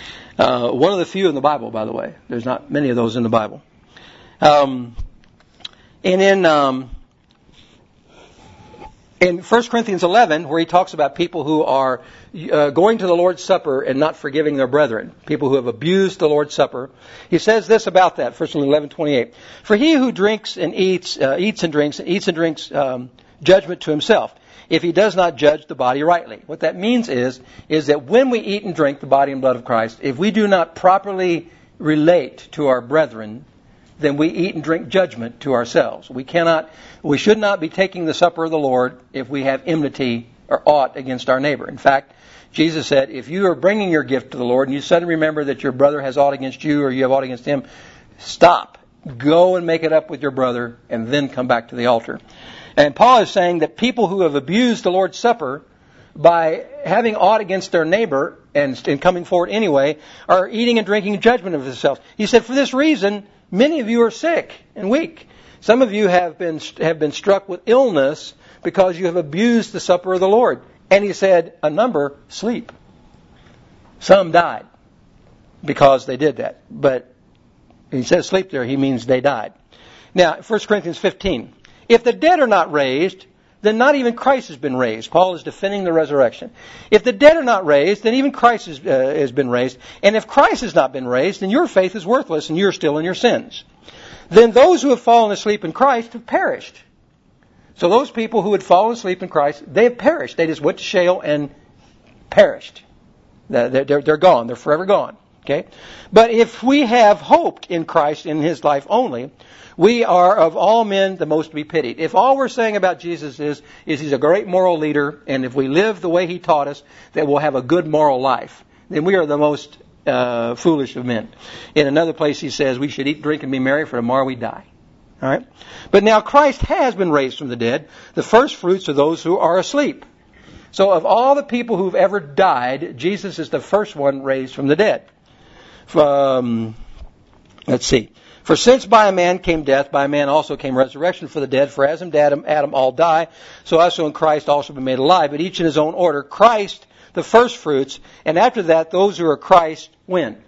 Uh, one of the few in the Bible, by the way. There's not many of those in the Bible. Um, and in... Um, In First Corinthians eleven, where he talks about people who are uh, going to the Lord's Supper and not forgiving their brethren, people who have abused the Lord's Supper, he says this about that, First Corinthians eleven twenty-eight. For he who drinks and eats, uh, eats and drinks, and eats and drinks um, judgment to himself, if he does not judge the body rightly. What that means is, is that when we eat and drink the body and blood of Christ, if we do not properly relate to our brethren, then we eat and drink judgment to ourselves. We cannot, we should not be taking the supper of the Lord if we have enmity or aught against our neighbor. In fact, Jesus said, if you are bringing your gift to the Lord and you suddenly remember that your brother has aught against you or you have aught against him, stop. Go and make it up with your brother and then come back to the altar. And Paul is saying that people who have abused the Lord's Supper by having aught against their neighbor and, and coming forward anyway are eating and drinking judgment of themselves. He said, for this reason, many of you are sick and weak. Some of you have been have been struck with illness because you have abused the supper of the Lord. And he said, a number sleep. Some died because they did that. But he says sleep there, he means they died. Now, First Corinthians fifteen. If the dead are not raised, then not even Christ has been raised. Paul is defending the resurrection. If the dead are not raised, then even Christ has, uh, has been raised. And if Christ has not been raised, then your faith is worthless and you're still in your sins. Then those who have fallen asleep in Christ have perished. So those people who had fallen asleep in Christ, they have perished. They just went to Sheol and perished. They're, they're, they're gone. They're forever gone. Okay? But if we have hoped in Christ in His life only, we are of all men the most to be pitied. If all we're saying about Jesus is, is He's a great moral leader, and if we live the way He taught us, that we'll have a good moral life, then we are the most uh, foolish of men. In another place He says we should eat, drink, and be merry, for tomorrow we die. All right? But now Christ has been raised from the dead, the first fruits of those who are asleep. So of all the people who've ever died, Jesus is the first one raised from the dead. Um, let's see. For since by a man came death, by a man also came resurrection for the dead. For as in Adam, Adam all die, so also in Christ all shall be made alive, but each in his own order. Christ, the first fruits, and after that, those who are Christ, when?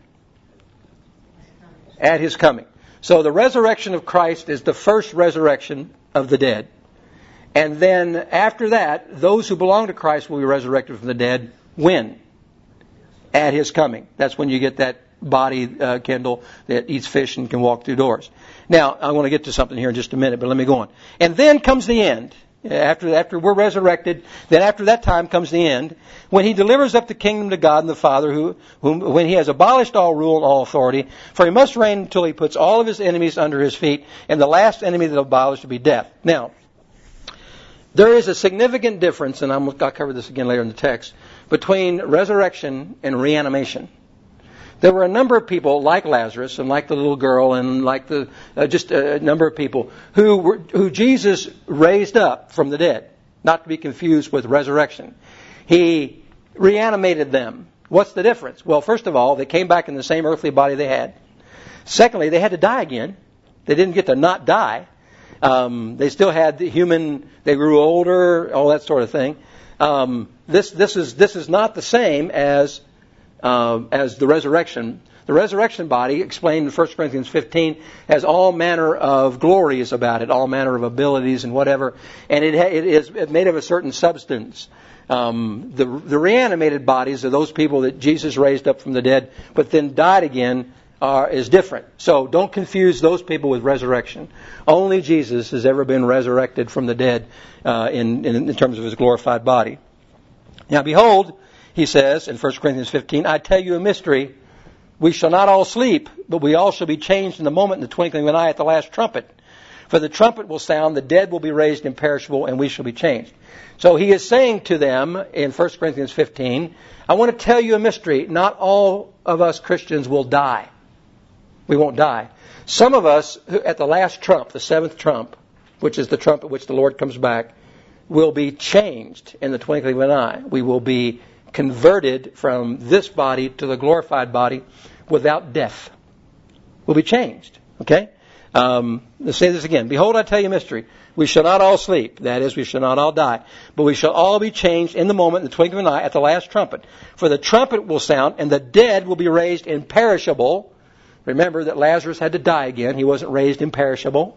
At His coming. So the resurrection of Christ is the first resurrection of the dead. And then after that, those who belong to Christ will be resurrected from the dead. When? At His coming. That's when you get that body, uh, Kendall, that eats fish and can walk through doors. Now, I want to get to something here in just a minute, but let me go on. And then comes the end. After, after we're resurrected, then after that time comes the end, when He delivers up the kingdom to God and the Father, who, whom, when He has abolished all rule and all authority, for He must reign until He puts all of His enemies under His feet, and the last enemy that He'll abolish will be death. Now, there is a significant difference, and I'm, I'll cover this again later in the text, between resurrection and reanimation. There were a number of people like Lazarus and like the little girl and like the uh, just a number of people who were, who Jesus raised up from the dead, not to be confused with resurrection. He reanimated them. What's the difference? Well, first of all, they came back in the same earthly body they had. Secondly, they had to die again. They didn't get to not die. Um, they still had the human. They grew older, all that sort of thing. Um, this this is this is not the same as. Uh, as the resurrection. The resurrection body, explained in First Corinthians fifteen, has all manner of glories about it, all manner of abilities and whatever, and it, ha- it is made of a certain substance. Um, the, the reanimated bodies of those people that Jesus raised up from the dead, but then died again, are, is different. So don't confuse those people with resurrection. Only Jesus has ever been resurrected from the dead uh, in, in, in terms of His glorified body. Now behold, He says in First Corinthians fifteen, I tell you a mystery. We shall not all sleep, but we all shall be changed in the moment, in the twinkling of an eye, at the last trumpet. For the trumpet will sound, the dead will be raised imperishable, and we shall be changed. So He is saying to them in First Corinthians fifteen, I want to tell you a mystery. Not all of us Christians will die. We won't die. Some of us, at the last trump, the seventh trump, which is the trump at which the Lord comes back, will be changed in the twinkling of an eye. We will be converted from this body to the glorified body without death. We'll be changed. Okay? Um, let's say this again. Behold, I tell you a mystery. We shall not all sleep. That is, we shall not all die. But we shall all be changed in the moment, in the twinkling of an eye, at the last trumpet. For the trumpet will sound, and the dead will be raised imperishable. Remember that Lazarus had to die again. He wasn't raised imperishable.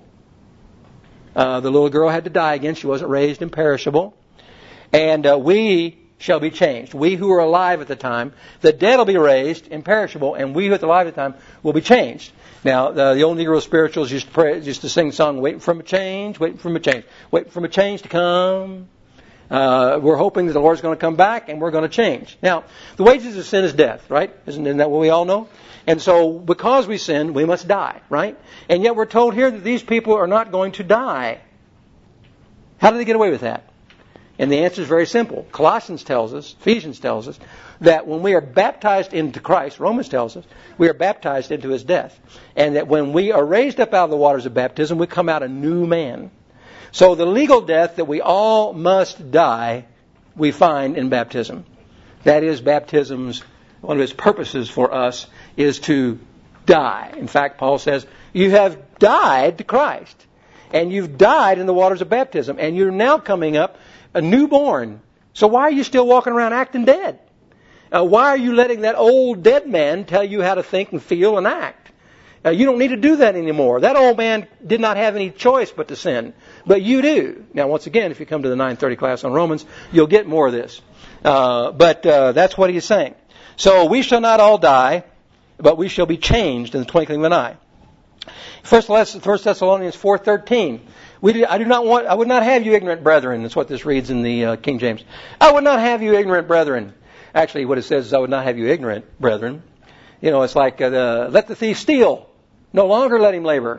Uh, the little girl had to die again. She wasn't raised imperishable. And uh, we shall be changed. We who are alive at the time, the dead will be raised imperishable, and we who are alive at the time will be changed. Now, the, the old Negro spirituals used to pray, used to sing the song, waiting for a change, waiting for a change, waiting for a change to come. Uh, we're hoping that the Lord's going to come back, and we're going to change. Now, the wages of sin is death, right? Isn't, isn't that what we all know? And so, because we sin, we must die, right? And yet we're told here that these people are not going to die. How do they get away with that? And the answer is very simple. Colossians tells us, Ephesians tells us, that when we are baptized into Christ, Romans tells us, we are baptized into His death. And that when we are raised up out of the waters of baptism, we come out a new man. So the legal death that we all must die, we find in baptism. That is, baptism's, one of its purposes for us is to die. In fact, Paul says, you have died to Christ. And you've died in the waters of baptism. And you're now coming up a newborn. So why are you still walking around acting dead? Uh, why are you letting that old dead man tell you how to think and feel and act? Uh, you don't need to do that anymore. That old man did not have any choice but to sin. But you do. Now, once again, if you come to the nine thirty class on Romans, you'll get more of this. Uh, but uh, that's what he's saying. So we shall not all die, but we shall be changed in the twinkling of an eye. First Thessalonians four thirteen. We do, I do not want. I would not have you ignorant brethren. That's what this reads in the uh, King James. I would not have you ignorant brethren. Actually, what it says is, I would not have you ignorant brethren. You know, it's like uh, the, let the thief steal, no longer let him labor,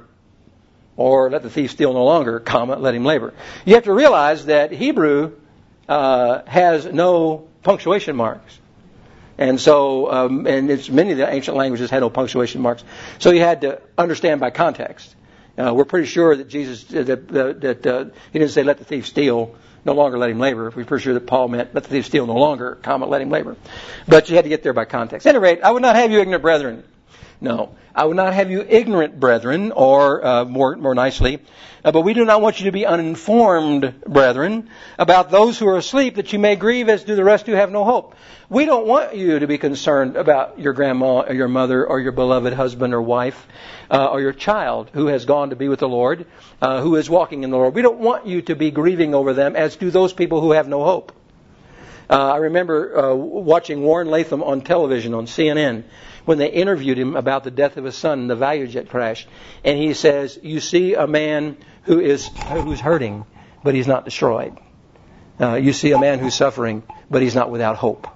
or let the thief steal no longer, comma, let him labor. You have to realize that Hebrew uh, has no punctuation marks. And so, um, and it's many of the ancient languages had no punctuation marks. So you had to understand by context. Uh, we're pretty sure that Jesus, uh, that, uh, that uh, he didn't say let the thief steal, no longer let him labor. We're pretty sure that Paul meant let the thief steal no longer, comma, let him labor. But you had to get there by context. At any rate, I would not have you ignorant brethren, No. I would not have you ignorant, brethren, or uh, more more nicely, uh, but we do not want you to be uninformed, brethren, about those who are asleep, that you may grieve as do the rest who have no hope. We don't want you to be concerned about your grandma or your mother or your beloved husband or wife uh, or your child who has gone to be with the Lord, uh, who is walking in the Lord. We don't want you to be grieving over them as do those people who have no hope. Uh, I remember uh, watching Warren Latham on television on C N N when they interviewed him about the death of his son in the ValueJet crash. And he says, you see a man who is who's hurting, but he's not destroyed. Uh, you see a man who's suffering, but he's not without hope.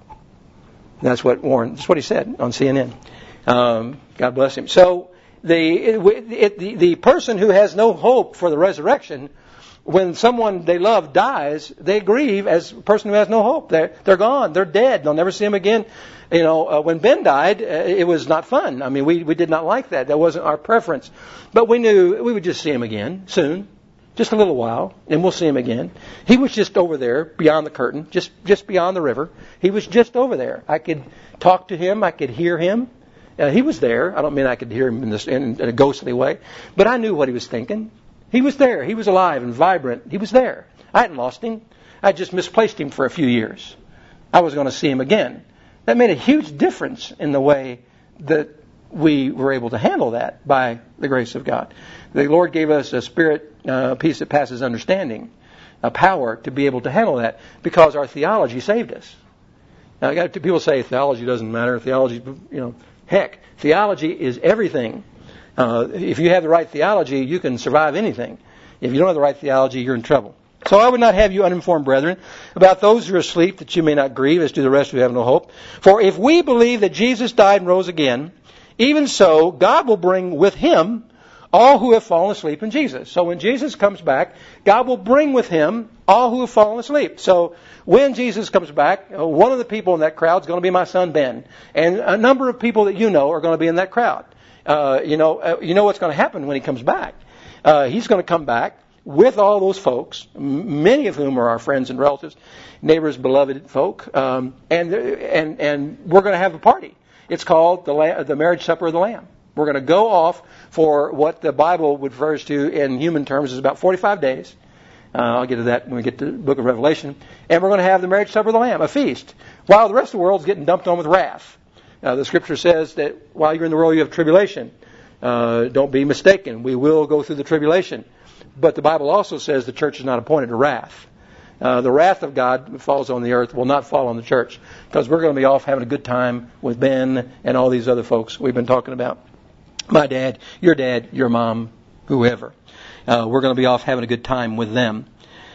That's what Warren, that's what he said on C N N. Um, God bless him. So the, it, it, the the person who has no hope for the resurrection, when someone they love dies, they grieve as a person who has no hope. They're, they're gone. They're dead. They'll never see him again. You know, uh, when Ben died, uh, it was not fun. I mean, we, we did not like that. That wasn't our preference. But we knew we would just see him again soon. Just a little while, and we'll see him again. He was just over there, beyond the curtain, just, just beyond the river. He was just over there. I could talk to him. I could hear him. Uh, he was there. I don't mean I could hear him in, this, in, in a ghostly way, but I knew what he was thinking. He was there. He was alive and vibrant. He was there. I hadn't lost him. I just misplaced him for a few years. I was going to see him again. That made a huge difference in the way that we were able to handle that by the grace of God. The Lord gave us a spirit, uh, peace that passes understanding, a power to be able to handle that because our theology saved us. Now, I got people say theology doesn't matter. Theology, you know, heck, theology is everything. Uh, if you have the right theology, you can survive anything. If you don't have the right theology, you're in trouble. So I would not have you uninformed, brethren, about those who are asleep, that you may not grieve, as do the rest who have no hope. For if we believe that Jesus died and rose again, even so, God will bring with him all who have fallen asleep in Jesus. So when Jesus comes back, God will bring with him all who have fallen asleep. So when Jesus comes back, one of the people in that crowd is going to be my son Ben. And a number of people that you know are going to be in that crowd. Uh, you know, uh, you know what's going to happen when he comes back. Uh, he's going to come back with all those folks, m- many of whom are our friends and relatives, neighbors, beloved folk, um, and and and we're going to have a party. It's called the La- the marriage supper of the Lamb. We're going to go off for what the Bible refers to in human terms is about forty-five days. Uh, I'll get to that when we get to the book of Revelation. And we're going to have the marriage supper of the Lamb, a feast, while the rest of the world's getting dumped on with wrath. Uh, the Scripture says that while you're in the world, you have tribulation. Uh, don't be mistaken. We will go through the tribulation. But the Bible also says the church is not appointed to wrath. Uh, the wrath of God that falls on the earth will not fall on the church, because we're going to be off having a good time with Ben and all these other folks we've been talking about. My dad, your dad, your mom, whoever. Uh, we're going to be off having a good time with them.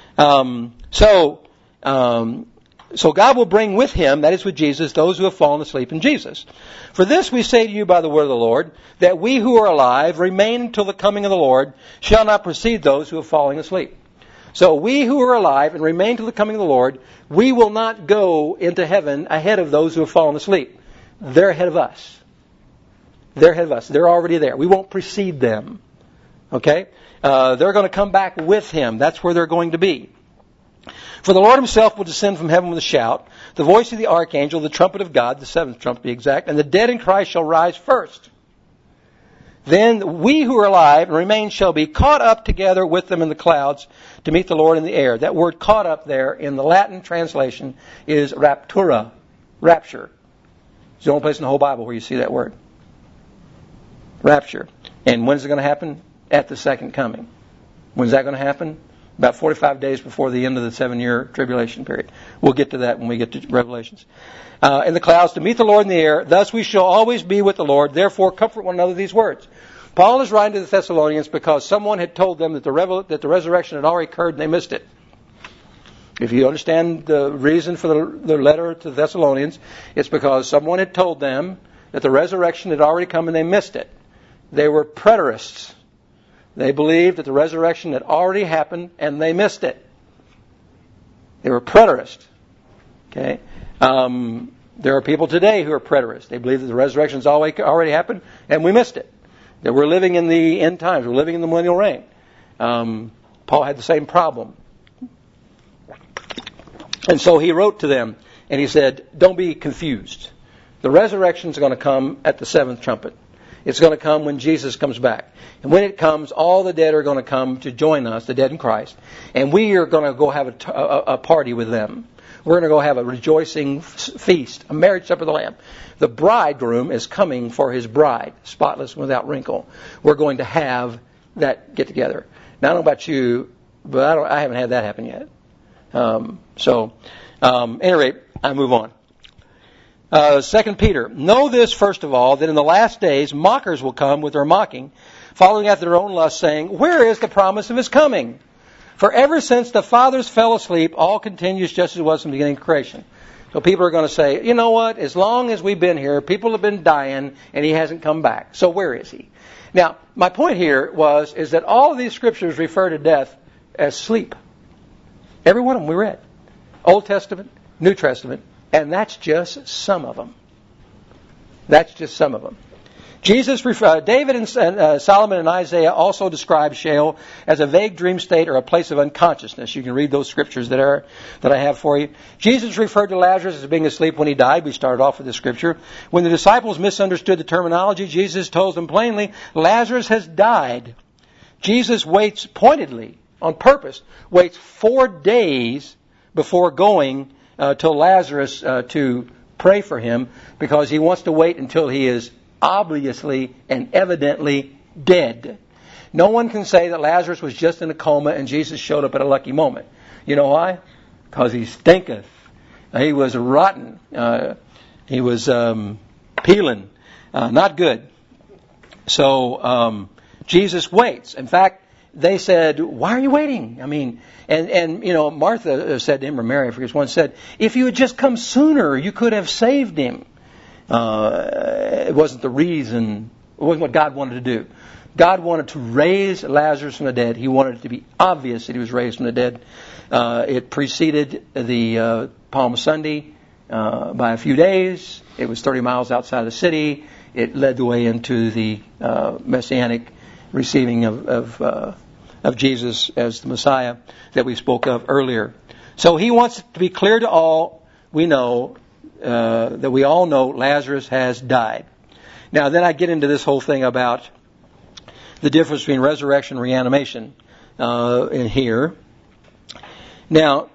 Um, so, um, so God will bring with him, that is with Jesus, those who have fallen asleep in Jesus. For this we say to you by the word of the Lord, that we who are alive remain until the coming of the Lord shall not precede those who are falling asleep. So we who are alive and remain till the coming of the Lord, we will not go into heaven ahead of those who have fallen asleep. They're ahead of us. They're ahead of us. They're already there. We won't precede them. Okay? Uh, they're going to come back with him. That's where they're going to be. For the Lord himself will descend from heaven with a shout, the voice of the archangel, the trumpet of God, the seventh trumpet to be exact, and the dead in Christ shall rise first. Then we who are alive and remain shall be caught up together with them in the clouds to meet the Lord in the air. That word caught up there in the Latin translation is raptura, rapture. It's the only place in the whole Bible where you see that word. Rapture. And when's it going to happen? At the second coming. When's that going to happen? About forty-five days before the end of the seven-year tribulation period. We'll get to that when we get to Revelations. Uh, in the clouds to meet the Lord in the air. Thus we shall always be with the Lord. Therefore comfort one another these words. Paul is writing to the Thessalonians because someone had told them that the, revel- that the resurrection had already occurred and they missed it. If you understand the reason for the, the letter to the Thessalonians, it's because someone had told them that the resurrection had already come and they missed it. They were preterists. They believed that the resurrection had already happened and they missed it. They were preterists. Okay? Um, there are people today who are preterists. They believe that the resurrection has already happened and we missed it. That we're living in the end times. We're living in the millennial reign. Um, Paul had the same problem. And so he wrote to them and he said, don't be confused. The resurrection is going to come at the seventh trumpet. It's going to come when Jesus comes back. And when it comes, all the dead are going to come to join us, the dead in Christ. And we are going to go have a, t- a, a party with them. We're going to go have a rejoicing feast, a marriage supper of the Lamb. The bridegroom is coming for his bride, spotless and without wrinkle. We're going to have that get together. Now, I don't know about you, but I, don't, I haven't had that happen yet. Um, so, um, at any rate, I move on. Uh, Second Peter, know this first of all, that in the last days mockers will come with their mocking, following after their own lust, saying, where is the promise of his coming? For ever since the fathers fell asleep, all continues just as it was from the beginning of creation. So people are going to say, you know what, as long as we've been here, people have been dying, and he hasn't come back. So where is he? Now, my point here was, is that all of these scriptures refer to death as sleep. Every one of them we read. Old Testament, New Testament, and that's just some of them. That's just some of them. Jesus, uh, David and uh, Solomon and Isaiah also describe Sheol as a vague dream state or a place of unconsciousness. You can read those scriptures that are that I have for you. Jesus referred to Lazarus as being asleep when he died. We started off with the scripture. When the disciples misunderstood the terminology, Jesus told them plainly, Lazarus has died. Jesus waits pointedly, on purpose, waits four days before going uh, to Lazarus uh, to pray for him, because he wants to wait until he is obviously and evidently dead. No one can say that Lazarus was just in a coma and Jesus showed up at a lucky moment. You know why? Because he stinketh. He was rotten. Uh, he was um, peeling. Uh, not good. So um, Jesus waits. In fact, they said, why are you waiting? I mean, and, and you know, Martha said to him, or Mary, I forget, one said, if you had just come sooner, you could have saved him. Uh, it wasn't the reason, it wasn't what God wanted to do. God wanted to raise Lazarus from the dead. He wanted it to be obvious that he was raised from the dead. Uh, it preceded the uh, Palm Sunday uh, by a few days. It was thirty miles outside of the city. It led the way into the uh, messianic receiving of of, uh, of Jesus as the Messiah that we spoke of earlier. So he wants it to be clear to all. We know uh, that we all know Lazarus has died. Now then I get into this whole thing about the difference between resurrection and reanimation uh, in here. Now,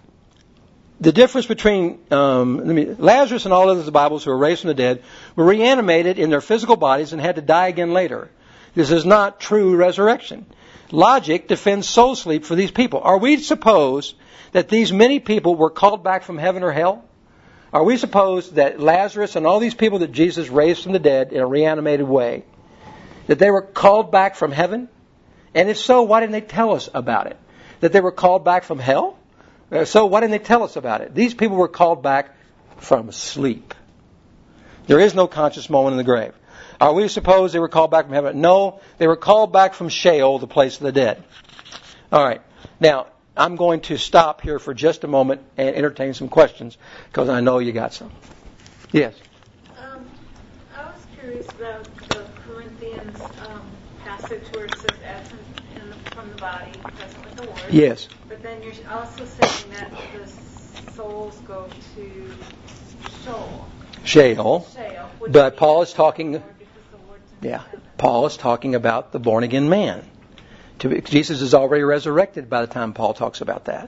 the difference between um, let me, Lazarus and all others of the Bibles who were raised from the dead were reanimated in their physical bodies and had to die again later. This is not true resurrection. Logic defends soul sleep for these people. Are we to suppose that these many people were called back from heaven or hell? Are we supposed that Lazarus and all these people that Jesus raised from the dead in a reanimated way, that they were called back from heaven? And if so, why didn't they tell us about it? That they were called back from hell? Uh, so why didn't they tell us about it? These people were called back from sleep. There is no conscious moment in the grave. Are we supposed they were called back from heaven? No, they were called back from Sheol, the place of the dead. All right. Now, I'm going to stop here for just a moment and entertain some questions, because I know you got some. Yes? Um, I was curious about the Corinthians um, passage where it says absent in the, from the body, present with the Lord. Yes. But then you're also saying that the souls go to Sheol. Sheol. Sheol. But Paul is talking... Yeah, Paul is talking about the born-again man. Jesus is already resurrected by the time Paul talks about that.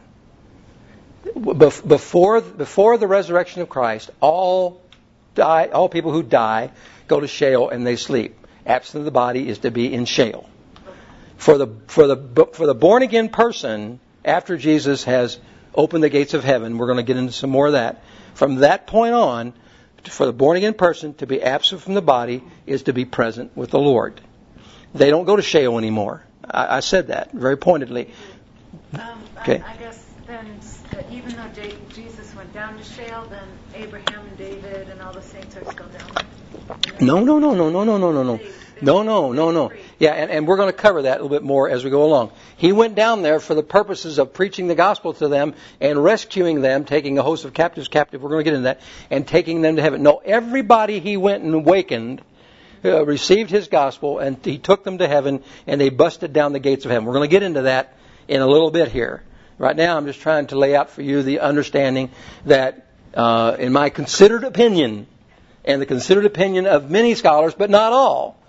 Before, before the resurrection of Christ, all die, all people who die go to Sheol and they sleep. Absent of the body is to be in Sheol. For the for the for the born-again person, after Jesus has opened the gates of heaven, we're going to get into some more of that. From that point on, for the born-again person to be absent from the body is to be present with the Lord. They don't go to Sheol anymore. I, I said that very pointedly. Um, okay. I, I guess then, uh, even though J- Jesus went down to Sheol, then Abraham and David and all the saints are still down there. No, no, no, no, no, no, no, no, no. No, no, no, no. Yeah, and, and we're going to cover that a little bit more as we go along. He went down there for the purposes of preaching the gospel to them and rescuing them, taking a host of captives captive. We're going to get into that. And taking them to heaven. No, everybody he went and awakened uh, received his gospel, and he took them to heaven, and they busted down the gates of heaven. We're going to get into that in a little bit here. Right now, I'm just trying to lay out for you the understanding that, uh, in my considered opinion, and the considered opinion of many scholars, but not all,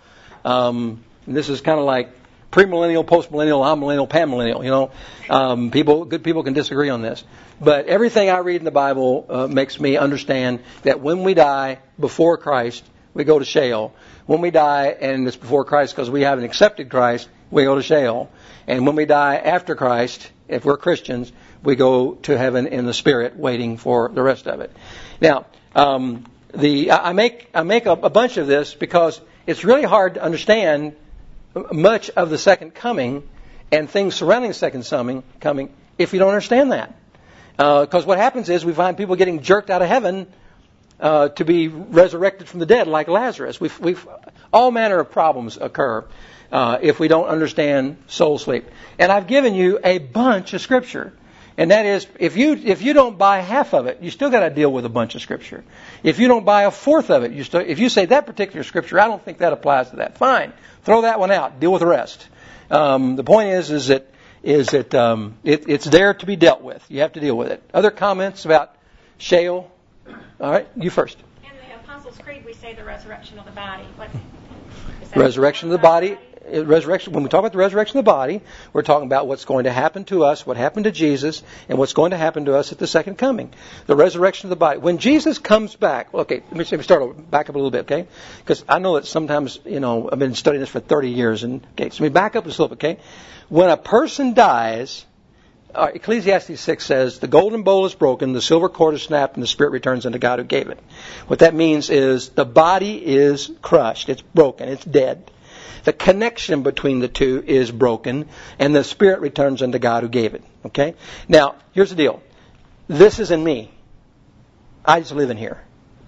Um, and this is kind of like premillennial, postmillennial, amillennial, panmillennial. You know, um, people, good people can disagree on this, but everything I read in the Bible uh, makes me understand that when we die before Christ, we go to Sheol. When we die and it's before Christ because we haven't accepted Christ, we go to Sheol. And when we die after Christ, if we're Christians, we go to heaven in the Spirit, waiting for the rest of it. Now, um, the I make I make a, a bunch of this because it's really hard to understand much of the second coming and things surrounding the second coming, coming if you don't understand that. Because uh, what happens is we find people getting jerked out of heaven uh, to be resurrected from the dead, like Lazarus. We've, we've all manner of problems occur uh, if we don't understand soul sleep. And I've given you a bunch of scripture. And that is, if you if you don't buy half of it, you still got to deal with a bunch of scripture. If you don't buy a fourth of it, you still, if you say that particular scripture, I don't think that applies to that. Fine, throw that one out. Deal with the rest. Um, the point is, is that is that um, it, it's there to be dealt with. You have to deal with it. Other comments about Sheol? All right, you first. In the Apostles' Creed, we say the resurrection of the body. What, resurrection of the body. Resurrection. When we talk about the resurrection of the body, we're talking about what's going to happen to us, what happened to Jesus, and what's going to happen to us at the second coming. The resurrection of the body. When Jesus comes back, well, okay, let me, let me start over, back up a little bit, okay? Because I know that sometimes, you know, I've been studying this for thirty years, and okay, so let me back up a little bit, okay? When a person dies, uh, Ecclesiastes six says, the golden bowl is broken, the silver cord is snapped, and the spirit returns unto God who gave it. What that means is the body is crushed, it's broken, it's dead. The connection between the two is broken, and the spirit returns unto God who gave it. Okay? Now, here's the deal. This isn't me. I just live in here.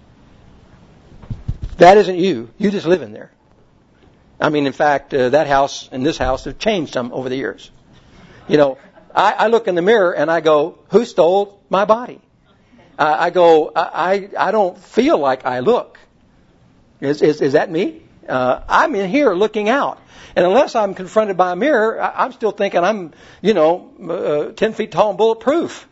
That isn't you. You just live in there. I mean, in fact, uh, that house and this house have changed some over the years. You know, I, I look in the mirror and I go, who stole my body? Uh, I go, I, I I don't feel like I look. Is is, is that me? Uh, I'm in here looking out. And unless I'm confronted by a mirror, I, I'm still thinking I'm, you know, uh, ten feet tall and bulletproof.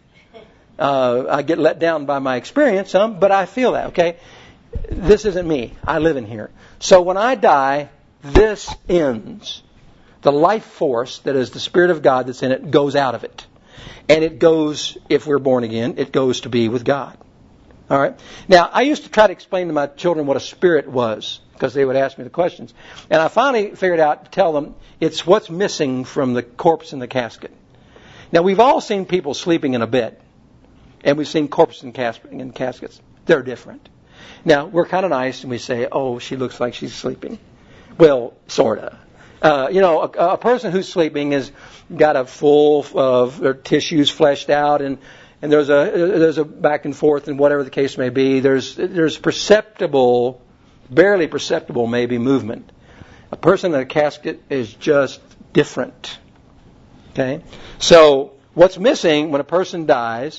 Uh, I get let down by my experience some, but I feel that, okay? This isn't me. I live in here. So when I die, this ends. The life force that is the Spirit of God that's in it goes out of it. And it goes, if we're born again, it goes to be with God. All right? Now, I used to try to explain to my children what a spirit was, because they would ask me the questions. And I finally figured out to tell them it's what's missing from the corpse in the casket. Now, we've all seen people sleeping in a bed. And we've seen corpses in, cas- in caskets. They're different. Now, we're kind of nice and we say, oh, she looks like she's sleeping. Well, sort of. Uh, you know, a, a person who's sleeping has got a full of their tissues fleshed out, and and there's a there's a back and forth, and whatever the case may be, there's there's perceptible, barely perceptible maybe movement. A person in a casket is just different. Okay, so what's missing when a person dies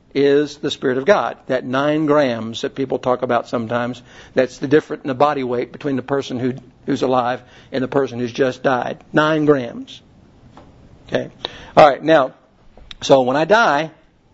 is the Spirit of God. That nine grams that people talk about sometimes, that's the difference in the body weight between the person who who's alive and the person who's just died. Nine grams. Okay. All right. Now, so when I die,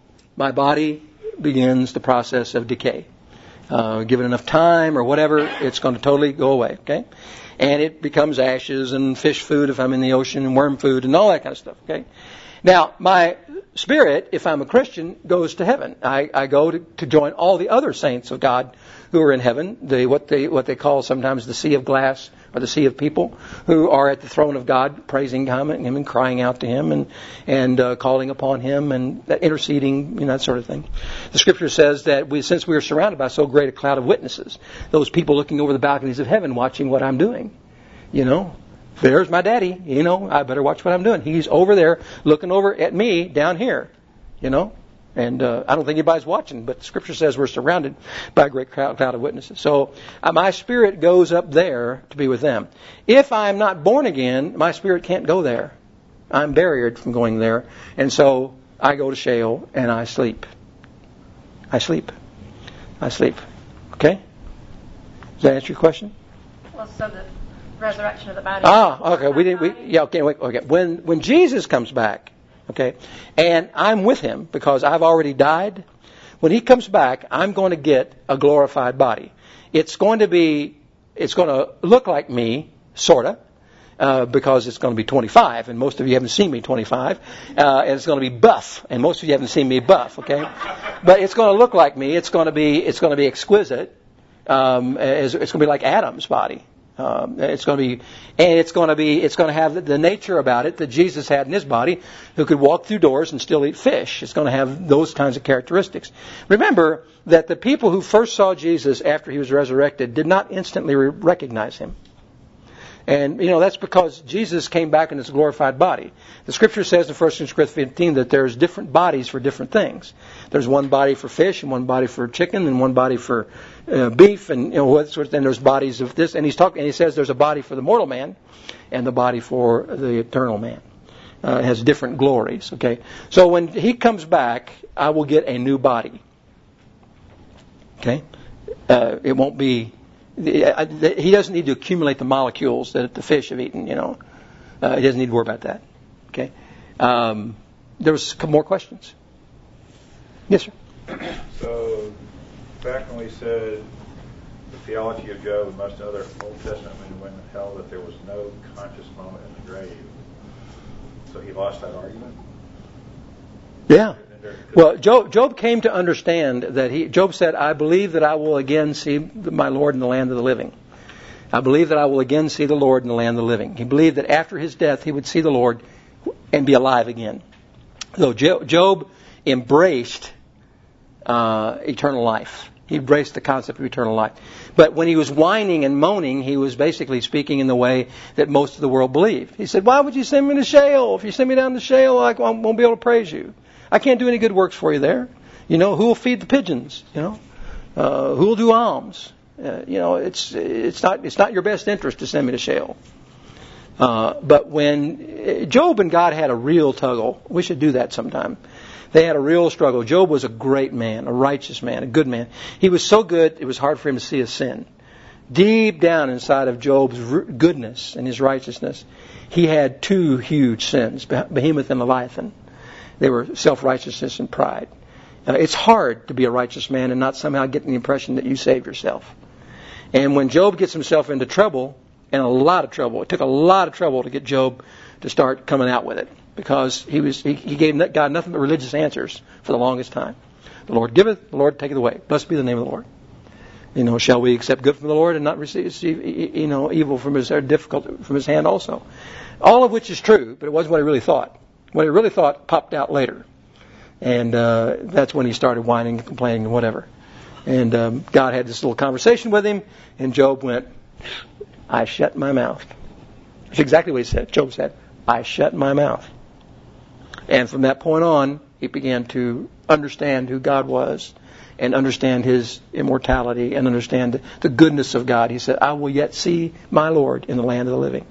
my body begins the process of decay. Uh, given enough time or whatever, it's going to totally go away. Okay. And it becomes ashes and fish food if I'm in the ocean, and worm food and all that kind of stuff. Okay. Now, my spirit, if I'm a Christian, goes to heaven. I, I go to, to join all the other saints of God who are in heaven, the, what they what they call sometimes the sea of glass, or the sea of people, who are at the throne of God, praising Him and, him and crying out to Him and and uh, calling upon Him and interceding, you know, that sort of thing. The Scripture says that we, since we are surrounded by so great a cloud of witnesses, those people looking over the balconies of heaven, watching what I'm doing, you know. There's my daddy, you know, I better watch what I'm doing. He's over there looking over at me down here, you know. And uh, I don't think anybody's watching, but the Scripture says we're surrounded by a great cloud of witnesses. So uh, my spirit goes up there to be with them. If I'm not born again, my spirit can't go there. I'm barriered from going there. And so I go to Sheol and I sleep. I sleep. I sleep. Okay? Does that answer your question? Well, so the resurrection of the body. Ah, okay. We didn't. We yeah. Okay. Wait. Okay. When when Jesus comes back, okay, and I'm with Him because I've already died. When He comes back, I'm going to get a glorified body. It's going to be. It's going to look like me, sort of. Uh, because it's going to be twenty-five, and most of you haven't seen me twenty-five, uh, and it's going to be buff, and most of you haven't seen me buff, okay? But it's going to look like me. It's going to be it's going to be exquisite. Um, it's, it's going to be like Adam's body. Um, it's going to be, and it's going to be it's going to have the nature about it that Jesus had in his body, who could walk through doors and still eat fish. It's going to have those kinds of characteristics. Remember that the people who first saw Jesus after he was resurrected did not instantly re- recognize him. And, you know, that's because Jesus came back in his glorified body. The Scripture says in First Corinthians fifteen that there's different bodies for different things. There's one body for fish, and one body for chicken, and one body for uh, beef, and, you know, what sort of, then there's bodies of this. And he's talking, and he says there's a body for the mortal man, and the body for the eternal man. Uh, it has different glories, okay? So when he comes back, I will get a new body. Okay? Uh, it won't be... He doesn't need to accumulate the molecules that the fish have eaten, you know. Uh, he doesn't need to worry about that. Okay. Um, there was a couple more questions. Yes, sir. So, back when we said the theology of Job and most other Old Testament men and women held that there was no conscious moment in the grave, so he lost that argument? Yeah. Well, Job, Job came to understand that he, Job said, I believe that I will again see my Lord in the land of the living. I believe that I will again see the Lord in the land of the living. He believed that after his death he would see the Lord and be alive again. So Job embraced uh, eternal life. He embraced the concept of eternal life. But when he was whining and moaning, he was basically speaking in the way that most of the world believed. He said, why would you send me to Sheol? If you send me down to Sheol, I won't be able to praise you. I can't do any good works for you there. You know, who will feed the pigeons? You know, uh, who will do alms? Uh, you know, it's it's not it's not your best interest to send me to Sheol. Uh, but when Job and God had a real tuggle, we should do that sometime. They had a real struggle. Job was a great man, a righteous man, a good man. He was so good, it was hard for him to see his sin. Deep down inside of Job's goodness and his righteousness, he had two huge sins, Behemoth and Leviathan. They were self-righteousness and pride. Uh, it's hard to be a righteous man and not somehow get the impression that you saved yourself. And when Job gets himself into trouble, and a lot of trouble, it took a lot of trouble to get Job to start coming out with it, because he was he, he gave God nothing but religious answers for the longest time. The Lord giveth, the Lord taketh away. Blessed be the name of the Lord. You know, shall we accept good from the Lord and not receive, you know, evil from his or difficult from his hand also? All of which is true, but it wasn't what he really thought. What he really thought popped out later. And uh, that's when he started whining and complaining and whatever. And um, God had this little conversation with him, and Job went, I shut my mouth. That's exactly what he said. Job said, I shut my mouth. And from that point on, he began to understand who God was and understand his immortality and understand the goodness of God. He said, I will yet see my Lord in the land of the living.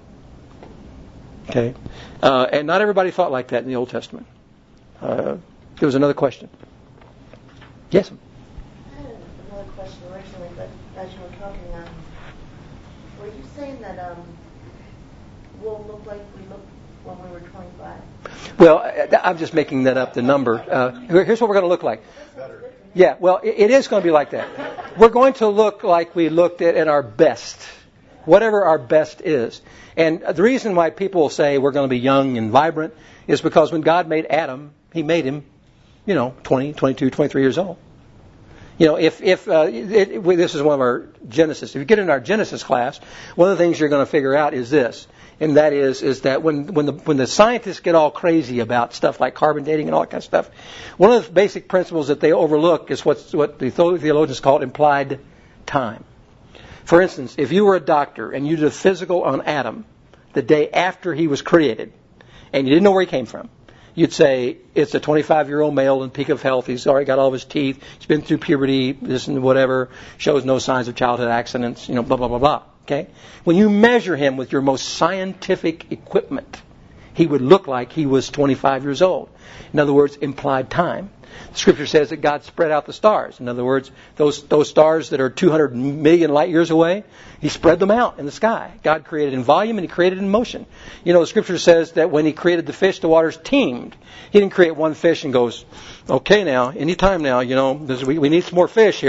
Okay, uh, and not everybody thought like that in the Old Testament. Uh, there was another question. Yes? I had another question originally, but as you were talking, um, were you saying that um, we'll look like we looked when we were twenty-five? Well, I'm just making that up, the number. Uh, here's what we're going to look like. Yeah, well, it, it is going to be like that. We're going to look like we looked at, at our best, whatever our best is. And the reason why people say we're going to be young and vibrant is because when God made Adam, he made him, you know, twenty, twenty-two, twenty-three years old. You know, if, if uh, it, it, this is one of our Genesis, if you get in our Genesis class, one of the things you're going to figure out is this, and that is is that when, when, the, when the scientists get all crazy about stuff like carbon dating and all that kind of stuff, one of the basic principles that they overlook is what's, what the theologians call implied time. For instance, if you were a doctor and you did a physical on Adam the day after he was created, and you didn't know where he came from, you'd say, it's a twenty-five-year-old male in peak of health. He's already got all of his teeth. He's been through puberty, this and whatever, shows no signs of childhood accidents, you know, blah, blah, blah, blah. Okay? When you measure him with your most scientific equipment, he would look like he was twenty-five years old. In other words, implied time. The Scripture says that God spread out the stars. In other words, those those stars that are two hundred million light years away, He spread them out in the sky. God created in volume and He created in motion. You know, the Scripture says that when He created the fish, the waters teemed. He didn't create one fish and goes, okay now, any time now, you know, we, we need some more fish here.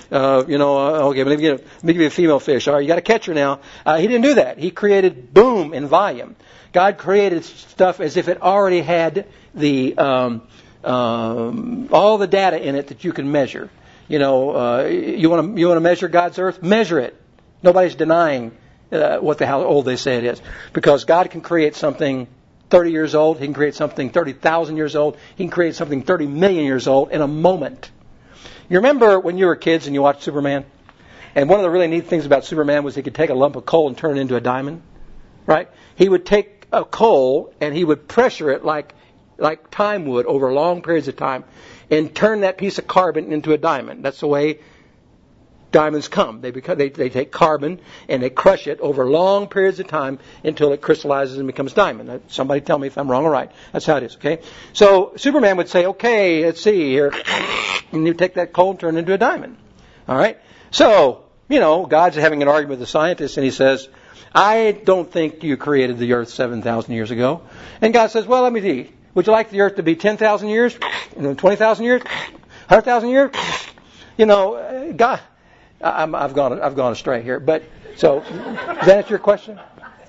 uh, you know, uh, okay, let me, get a, let me give you a female fish. All right, you got to catch her now. Uh, he didn't do that. He created, boom, in volume. God created stuff as if it already had the um, um, all the data in it that you can measure. You know, uh, you want to you want to measure God's earth? Measure it. Nobody's denying uh, what the how old they say it is, because God can create something thirty years old. He can create something thirty thousand years old. He can create something thirty million years old in a moment. You remember when you were kids and you watched Superman? And one of the really neat things about Superman was he could take a lump of coal and turn it into a diamond, right? He would take a coal and he would pressure it like like time would over long periods of time and turn that piece of carbon into a diamond. That's the way diamonds come. They become, they, they take carbon and they crush it over long periods of time until it crystallizes and becomes diamond. Somebody tell me if I'm wrong or right. That's how it is, okay? So Superman would say, okay, let's see here. And you take that coal and turn it into a diamond. All right? So, you know, God's having an argument with the scientists and he says, I don't think you created the earth seven thousand years ago. And God says, well, let me see. Would you like the earth to be ten thousand years? twenty thousand years? one hundred thousand years? You know, God, I'm, I've gone I've gone astray here. But, so, does that answer your question?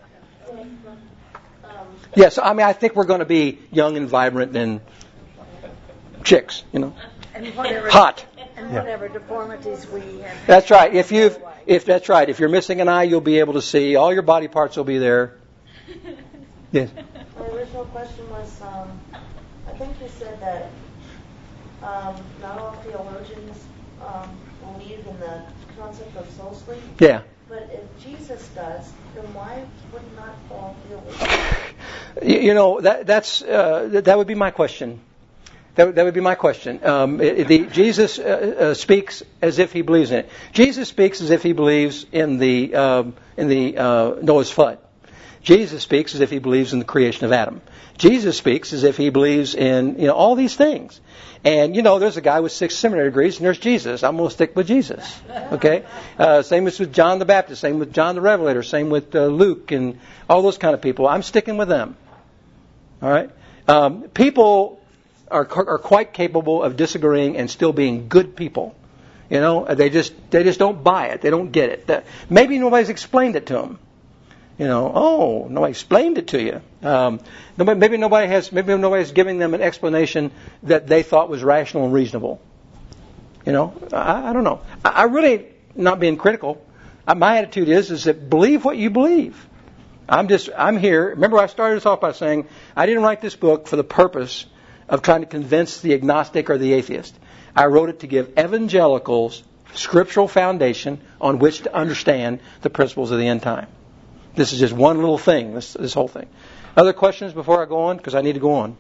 Yes, I mean, I think we're going to be young and vibrant and chicks, you know. And whatever, hot. And whatever deformities we have. That's right. If you've, if that's right, if you're missing an eye, you'll be able to see. All your body parts will be there. Yes. My original question was, um, I think you said that um, not all theologians um, believe in the concept of soul sleep. Yeah. But if Jesus does, then why would not all theologians? You, you know, that that's uh, that would be my question. That, that would be my question. Um, it, the, Jesus uh, uh, speaks as if he believes in it. Jesus speaks as if he believes in the um, in the uh, Noah's flood. Jesus speaks as if he believes in the creation of Adam. Jesus speaks as if he believes in, you know, all these things. And, you know, there's a guy with six seminary degrees, and there's Jesus. I'm going to stick with Jesus. Okay? Uh, same as with John the Baptist, same with John the Revelator, same with uh, Luke and all those kind of people. I'm sticking with them. All right? Um, people are are quite capable of disagreeing and still being good people. You know, they just they just don't buy it. They don't get it. That, maybe nobody's explained it to them. You know, oh, nobody explained it to you. Um, nobody, maybe nobody has. Maybe nobody's giving them an explanation that they thought was rational and reasonable. You know, I, I don't know. I, I really not being critical. I, my attitude is is that believe what you believe. I'm just I'm here. Remember, I started this off by saying I didn't write this book for the purpose of trying to convince the agnostic or the atheist. I wrote it to give evangelicals scriptural foundation on which to understand the principles of the end time. This is just one little thing, this this whole thing. Other questions before I go on? Because I need to go on.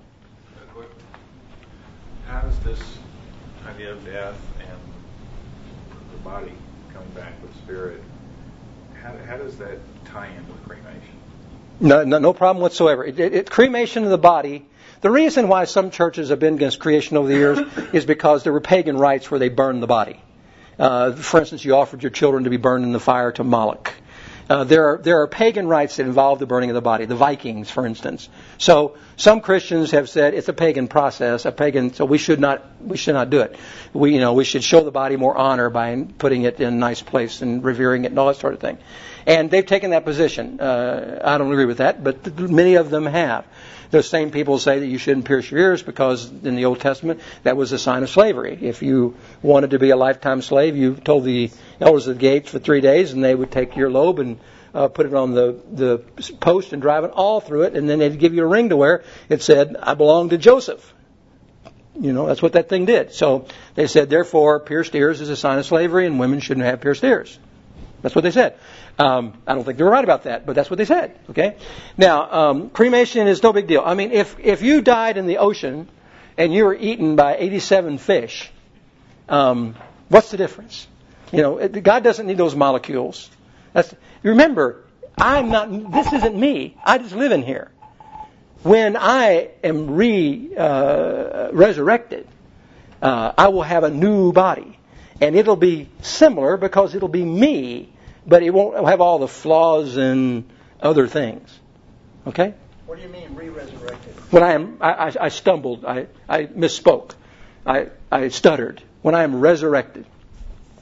How does this idea of death and the body coming back with spirit, how, how does that tie in with cremation? No, no, no problem whatsoever. It, it, it, cremation of the body, the reason why some churches have been against creation over the years is because there were pagan rites where they burned the body. Uh, for instance, you offered your children to be burned in the fire to Moloch. Uh, there are there are pagan rites that involve the burning of the body. The Vikings, for instance. So some Christians have said it's a pagan process, a pagan. So we should not we should not do it. We you know we should show the body more honor by putting it in a nice place and revering it and all that sort of thing. And they've taken that position. Uh, I don't agree with that, but th- many of them have. Those same people say that you shouldn't pierce your ears because in the Old Testament that was a sign of slavery. If you wanted to be a lifetime slave, you told the elders of the gates for three days and they would take your lobe and uh, put it on the, the post and drive it all through it, and then they'd give you a ring to wear. It said, I belong to Joseph. You know, that's what that thing did. So they said, therefore, pierced ears is a sign of slavery and women shouldn't have pierced ears. That's what they said. Um, I don't think they were right about that, but that's what they said. Okay. Now, um, cremation is no big deal. I mean, if if you died in the ocean and you were eaten by eighty-seven fish, um, what's the difference? You know, it, God doesn't need those molecules. That's, remember, I'm not. This isn't me. I just live in here. When I am re uh, resurrected, uh, I will have a new body, and it'll be similar because it'll be me. But it won't have all the flaws and other things. Okay? What do you mean re-resurrected? When I am, I, I, I stumbled. I, I misspoke. I, I stuttered. When I am resurrected.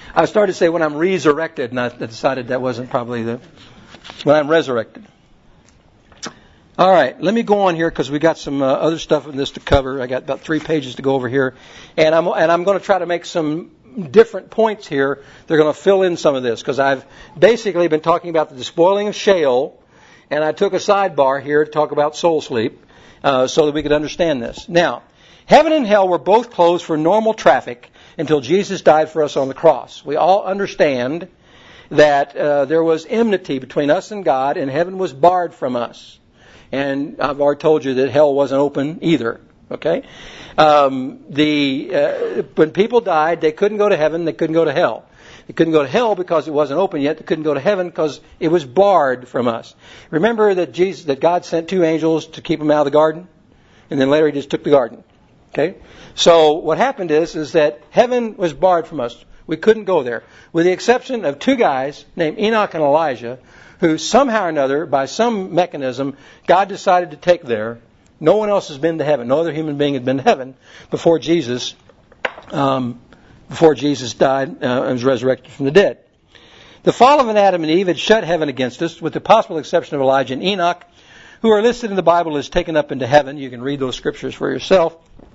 I started to say when I'm resurrected, and I decided that wasn't probably the when I'm resurrected. All right, let me go on here because we got some uh, other stuff in this to cover. I got about three pages to go over here, and I'm and I'm going to try to make some different points here. They're going to fill in some of this because I've basically been talking about the despoiling of Sheol, and I took a sidebar here to talk about soul sleep uh, so that we could understand this. Now, heaven and hell were both closed for normal traffic until Jesus died for us on the cross. We all understand that uh, there was enmity between us and God, and heaven was barred from us. And I've already told you that hell wasn't open either. Okay, um, the uh, when people died, they couldn't go to heaven, they couldn't go to hell. They couldn't go to hell because it wasn't open yet. They couldn't go to heaven because it was barred from us. Remember that Jesus, that God sent two angels to keep them out of the garden, and then later He just took the garden. Okay, so what happened is is that heaven was barred from us. We couldn't go there, with the exception of two guys named Enoch and Elijah, who somehow or another, by some mechanism, God decided to take there. No one else has been to heaven. No other human being had been to heaven before Jesus, um, before Jesus died uh, and was resurrected from the dead. The fall of Adam and Eve had shut heaven against us, with the possible exception of Elijah and Enoch, who are listed in the Bible as taken up into heaven. You can read those scriptures for yourself.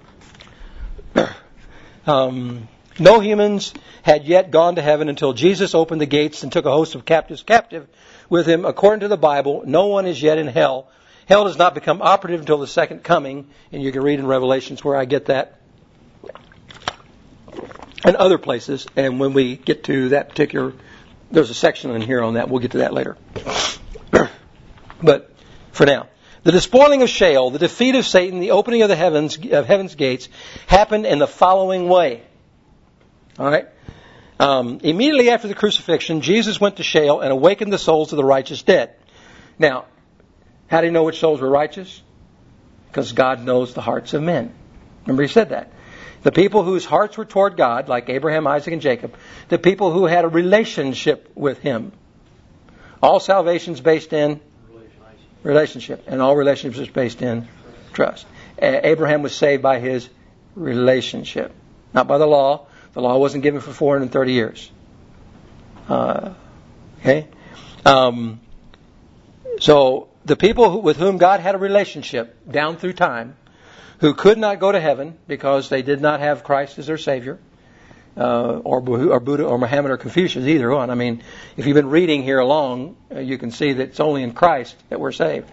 um, no humans had yet gone to heaven until Jesus opened the gates and took a host of captives captive with Him. According to the Bible, no one is yet in hell. Hell does not become operative until the second coming, and you can read in Revelations where I get that, and other places. And when we get to that particular, there's a section in here on that. We'll get to that later. But for now, the despoiling of Sheol, the defeat of Satan, the opening of the heavens of heaven's gates happened in the following way. All right. Um, immediately after the crucifixion, Jesus went to Sheol and awakened the souls of the righteous dead. Now, how do you know which souls were righteous? Because God knows the hearts of men. Remember He said that. The people whose hearts were toward God, like Abraham, Isaac, and Jacob, the people who had a relationship with Him. All salvation is based in relationship, and all relationships is based in trust. Abraham was saved by his relationship, not by the law. The law wasn't given for four hundred thirty years. Uh, okay? Um, so, the people who, with whom God had a relationship down through time, who could not go to heaven because they did not have Christ as their Savior, uh, or, or Buddha or Muhammad or Confucius, either one. I mean, if you've been reading here along, uh, you can see that it's only in Christ that we're saved.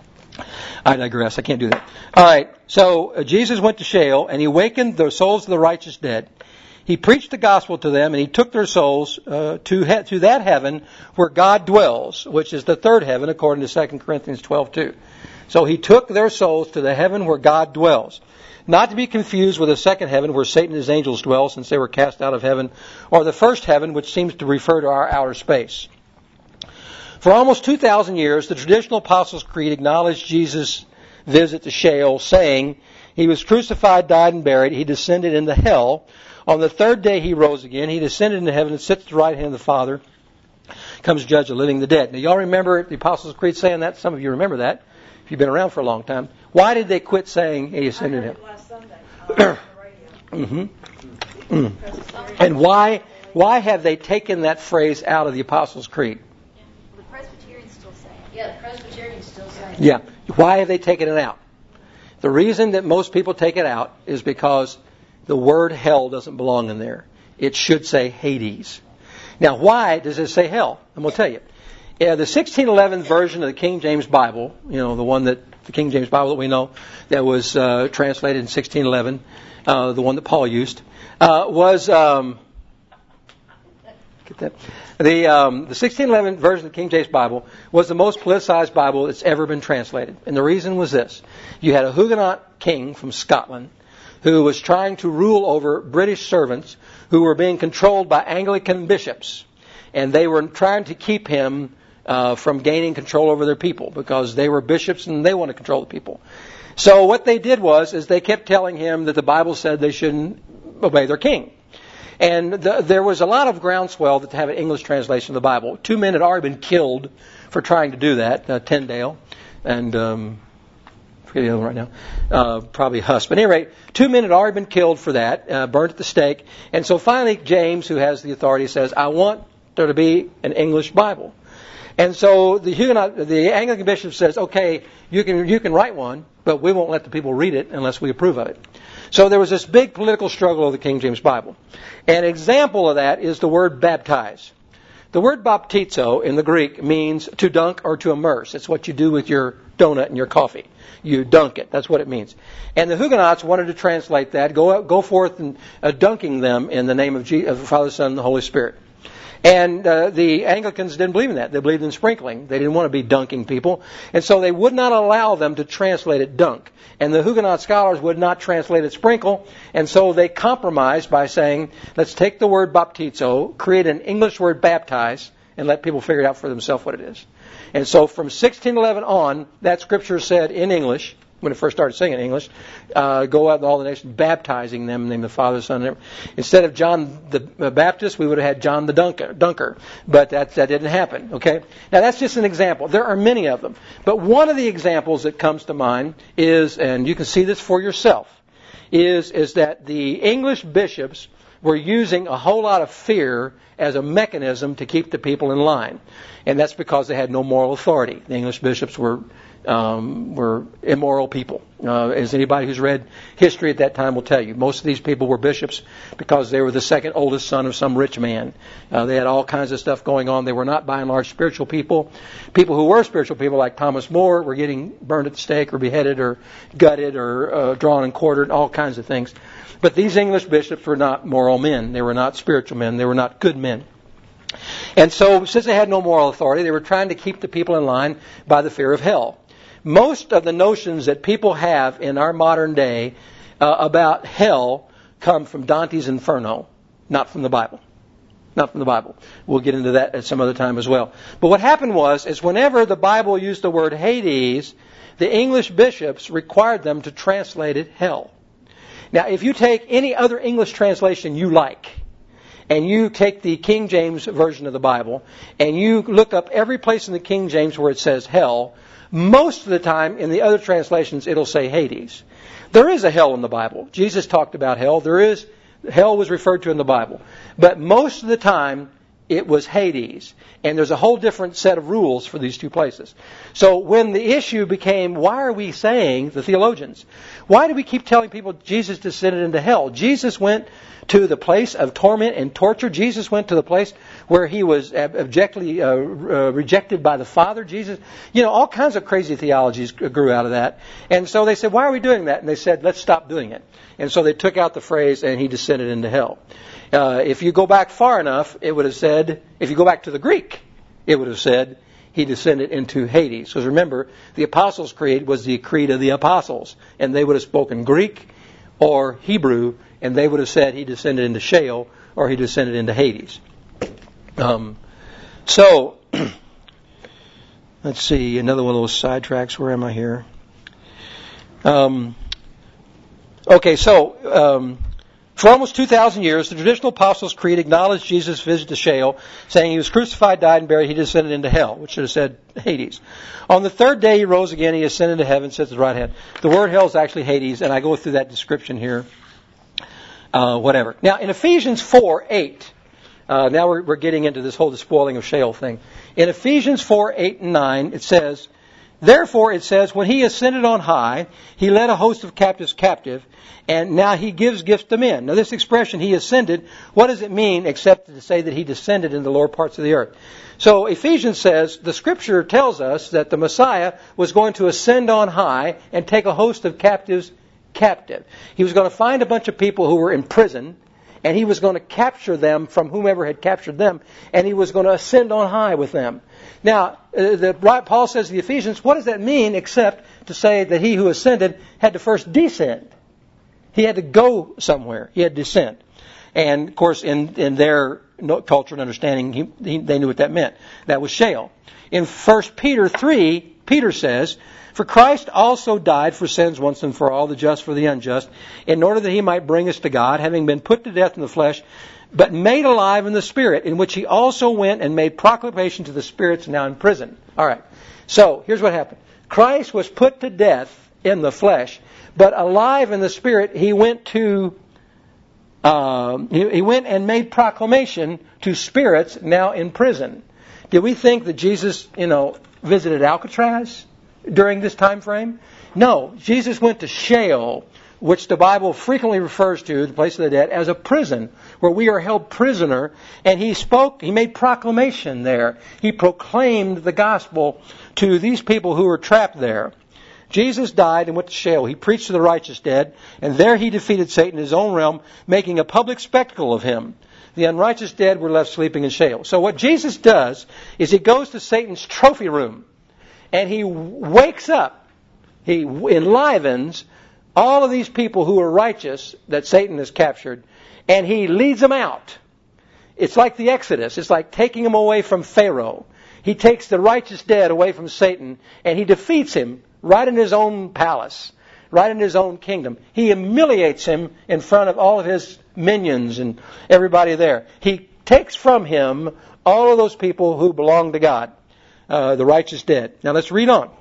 I digress. I can't do that. All right. So, uh, Jesus went to Sheol and He awakened the souls of the righteous dead. He preached the gospel to them, and He took their souls uh, to he- to that heaven where God dwells, which is the third heaven, according to Second Corinthians twelve two. So He took their souls to the heaven where God dwells. Not to be confused with the second heaven where Satan and his angels dwell, since they were cast out of heaven, or the first heaven, which seems to refer to our outer space. For almost two thousand years, the traditional Apostles' Creed acknowledged Jesus' visit to Sheol, saying, He was crucified, died, and buried. He descended into hell. On the third day He rose again. He descended into heaven and sits at the right hand of the Father. Comes to judge the living and the dead. Now, y'all remember the Apostles' Creed saying that? Some of you remember that, if you've been around for a long time. Why did they quit saying He ascended into heaven? Last Sunday. mm-hmm. mm. And why why have they taken that phrase out of the Apostles' Creed? The Presbyterians still say it. Yeah, the Presbyterians still say it. Yeah. Why have they taken it out? The reason that most people take it out is because the word hell doesn't belong in there. It should say Hades. Now, why does it say hell? I'm going to tell you. Yeah, the sixteen eleven version of the King James Bible, you know, the one that, the King James Bible that we know, that was uh, translated in sixteen eleven, uh, the one that Paul used, uh, was, um, get that? The, um, the sixteen eleven version of the King James Bible was the most politicized Bible that's ever been translated. And the reason was this. You had a Huguenot king from Scotland who was trying to rule over British servants who were being controlled by Anglican bishops. And they were trying to keep him uh, from gaining control over their people because they were bishops and they wanted to control the people. So what they did was is they kept telling him that the Bible said they shouldn't obey their king. And the, there was a lot of groundswell to have an English translation of the Bible. Two men had already been killed for trying to do that, uh, Tyndale and um, forget the other one right now. Uh, probably Huss. But at any rate, two men had already been killed for that, uh, burned at the stake. And so finally, James, who has the authority, says, I want there to be an English Bible. And so the Huguenot, the Anglican bishop says, okay, you can you can write one, but we won't let the people read it unless we approve of it. So there was this big political struggle of the King James Bible. An example of that is the word baptize. The word baptizo in the Greek means to dunk or to immerse. It's what you do with your donut and your coffee. You dunk it. That's what it means. And the Huguenots wanted to translate that, go go forth and uh, dunking them in the name of, Je- of the Father, Son, and the Holy Spirit. And uh, the Anglicans didn't believe in that. They believed in sprinkling. They didn't want to be dunking people. And so they would not allow them to translate it dunk. And the Huguenot scholars would not translate it sprinkle. And so they compromised by saying, let's take the word baptizo, create an English word baptize, and let people figure it out for themselves what it is. And so from sixteen eleven on, that scripture said in English, when it first started saying in English, uh, go out in all the nations, baptizing them in the name of the Father, Son, and instead of John the Baptist, we would have had John the Dunker. Dunker. But that, that didn't happen, okay? Now, that's just an example. There are many of them. But one of the examples that comes to mind is, and you can see this for yourself, is, is that the English bishops were using a whole lot of fear as a mechanism to keep the people in line. And that's because they had no moral authority. The English bishops were Um, were immoral people. Uh, as anybody who's read history at that time will tell you, most of these people were bishops because they were the second oldest son of some rich man. Uh, they had all kinds of stuff going on. They were not, by and large, spiritual people. People who were spiritual people, like Thomas More, were getting burned at the stake or beheaded or gutted or uh, drawn and quartered, all kinds of things. But these English bishops were not moral men. They were not spiritual men. They were not good men. And so, since they had no moral authority, they were trying to keep the people in line by the fear of hell. Most of the notions that people have in our modern day uh, about hell come from Dante's Inferno, not from the Bible. Not from the Bible. We'll get into that at some other time as well. But what happened was, is whenever the Bible used the word Hades, the English bishops required them to translate it hell. Now, if you take any other English translation you like, and you take the King James version of the Bible, and you look up every place in the King James where it says hell, most of the time, in the other translations, it'll say Hades. There is a hell in the Bible. Jesus talked about hell. There is, hell was referred to in the Bible. But most of the time, it was Hades. And there's a whole different set of rules for these two places. So when the issue became, why are we saying, the theologians, why do we keep telling people Jesus descended into hell? Jesus went to the place of torment and torture. Jesus went to the place where he was abjectly uh, uh, rejected by the Father. Jesus, you know, all kinds of crazy theologies grew out of that. And so they said, why are we doing that? And they said, let's stop doing it. And so they took out the phrase, and he descended into hell. Uh, if you go back far enough, it would have said, if you go back to the Greek, it would have said, he descended into Hades. Because remember, the Apostles' Creed was the creed of the apostles. And they would have spoken Greek or Hebrew, and they would have said he descended into Sheol or he descended into Hades. Um, so, let's see, another one of those sidetracks. Where am I here? Um, okay, so, um, for almost two thousand years, the traditional Apostles' Creed acknowledged Jesus' visit to Sheol, saying he was crucified, died, and buried, he descended into hell, which should have said Hades. On the third day he rose again, he ascended to heaven, sits at the right hand. The word hell is actually Hades, and I go through that description here. Uh, whatever. Now, in Ephesians four eight, uh, now we're, we're getting into this whole despoiling of Sheol thing. In Ephesians four eight and nine, it says, therefore, it says, when he ascended on high, he led a host of captives captive, and now he gives gifts to men. Now, this expression, he ascended, what does it mean except to say that he descended into the lower parts of the earth? So, Ephesians says, the Scripture tells us that the Messiah was going to ascend on high and take a host of captives captive. He was going to find a bunch of people who were in prison, and he was going to capture them from whomever had captured them, and he was going to ascend on high with them. Now, uh, the, Paul says to the Ephesians, what does that mean except to say that he who ascended had to first descend? He had to go somewhere. He had to descend. And, of course, in, in their culture and understanding, he, he, they knew what that meant. That was Sheol. In First Peter three, Peter says, for Christ also died for sins once and for all, the just for the unjust, in order that he might bring us to God, having been put to death in the flesh, but made alive in the Spirit, in which he also went and made proclamation to the spirits now in prison. All right. So, here's what happened. Christ was put to death in the flesh, but alive in the Spirit, he went to um, he, he went and made proclamation to spirits now in prison. Did we think that Jesus, you know, visited Alcatraz during this time frame? No, Jesus went to Sheol, which the Bible frequently refers to, the place of the dead, as a prison, where we are held prisoner. And he spoke, he made proclamation there. He proclaimed the gospel to these people who were trapped there. Jesus died and went to Sheol. He preached to the righteous dead, and there he defeated Satan in his own realm, making a public spectacle of him. The unrighteous dead were left sleeping in Sheol. So what Jesus does is he goes to Satan's trophy room, and he wakes up, he enlivens all of these people who are righteous that Satan has captured, and he leads them out. It's like the Exodus. It's like taking them away from Pharaoh. He takes the righteous dead away from Satan, and he defeats him right in his own palace, right in his own kingdom. He humiliates him in front of all of his minions and everybody there. He takes from him all of those people who belong to God, uh, the righteous dead. Now let's read on.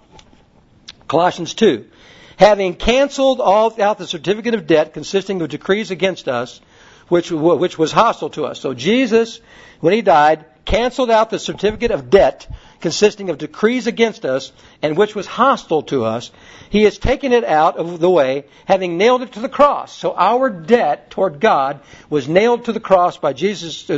Colossians two. Having canceled all out the certificate of debt consisting of decrees against us, which, which was hostile to us. So Jesus, when he died, canceled out the certificate of debt consisting of decrees against us, and which was hostile to us. He has taken it out of the way, having nailed it to the cross. So our debt toward God was nailed to the cross by Jesus.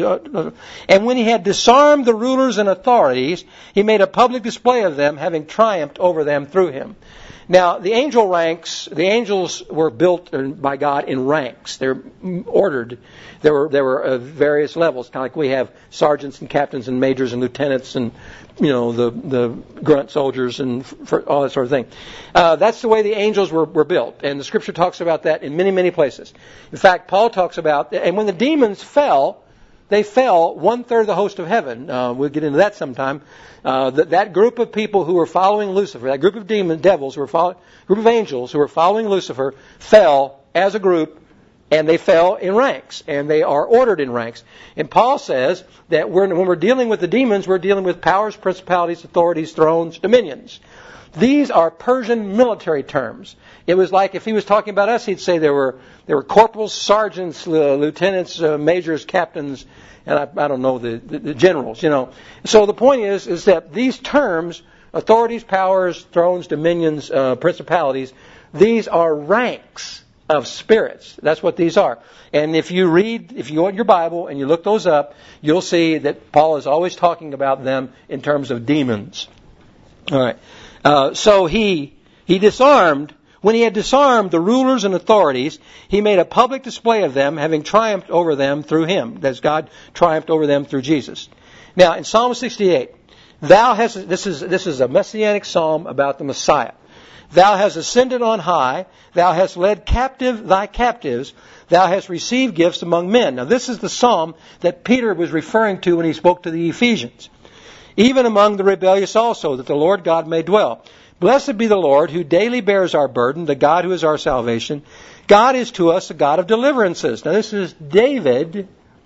And when he had disarmed the rulers and authorities, he made a public display of them, having triumphed over them through him. Now, the angel ranks, the angels were built by God in ranks. They're ordered. There were there were uh, various levels, kind of like we have sergeants and captains and majors and lieutenants and, you know, the, the grunt soldiers and for all that sort of thing. Uh, that's the way the angels were, were built. And the Scripture talks about that in many, many places. In fact, Paul talks about, and when the demons fell, they fell one-third of the host of heaven. Uh, we'll get into that sometime. Uh, that, that group of people who were following Lucifer, that group of demon devils, who were following, group of angels who were following Lucifer, fell as a group, and they fell in ranks, and they are ordered in ranks. And Paul says that we're, when we're dealing with the demons, we're dealing with powers, principalities, authorities, thrones, dominions. These are Persian military terms. It was like if he was talking about us, he'd say there were there were corporals, sergeants, uh, lieutenants, uh, majors, captains, and I, I don't know, the, the, the generals, you know. So the point is, is that these terms, authorities, powers, thrones, dominions, uh, principalities, these are ranks of spirits. That's what these are. And if you read, if you go in your Bible and you look those up, you'll see that Paul is always talking about them in terms of demons. All right. Uh, so he he disarmed, when he had disarmed the rulers and authorities, he made a public display of them, having triumphed over them through him. That's God triumphed over them through Jesus. Now, in Psalm sixty-eight, thou hast, this is, this is a messianic psalm about the Messiah. Thou hast ascended on high, thou hast led captive thy captives, thou hast received gifts among men. Now, this is the psalm that Peter was referring to when he spoke to the Ephesians. Even among the rebellious also, that the Lord God may dwell. Blessed be the Lord, who daily bears our burden, the God who is our salvation. God is to us a God of deliverances. Now this is David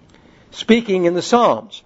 speaking in the Psalms.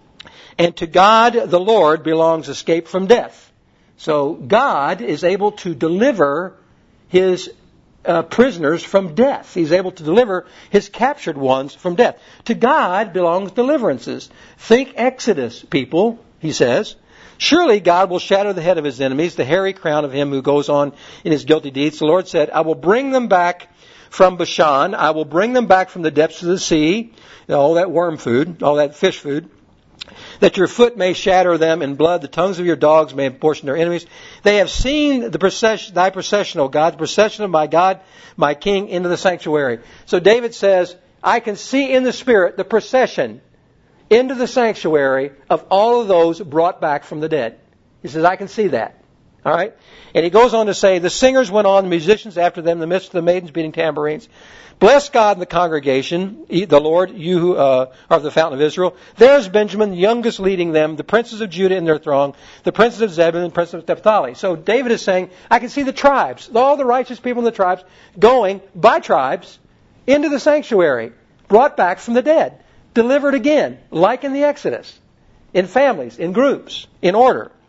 And to God, the Lord, belongs escape from death. So God is able to deliver His uh, prisoners from death. He's able to deliver His captured ones from death. To God belongs deliverances. Think Exodus, people. He says, surely God will shatter the head of his enemies, the hairy crown of him who goes on in his guilty deeds. The Lord said, I will bring them back from Bashan. I will bring them back from the depths of the sea, you know, all that worm food, all that fish food, that your foot may shatter them in blood. The tongues of your dogs may portion their enemies. They have seen the procession, thy procession, O God, the procession of my God, my King, into the sanctuary. So David says, I can see in the Spirit the procession into the sanctuary of all of those brought back from the dead. He says, I can see that. All right? And he goes on to say, the singers went on, the musicians after them, in the midst of the maidens beating tambourines. Bless God in the congregation, the Lord, you who uh, are of the fountain of Israel. There's Benjamin, the youngest, leading them, the princes of Judah in their throng, the princes of Zebulun, and princes of Naphtali. So David is saying, I can see the tribes, all the righteous people in the tribes, going by tribes into the sanctuary, brought back from the dead. Delivered again, like in the Exodus, in families, in groups, in order.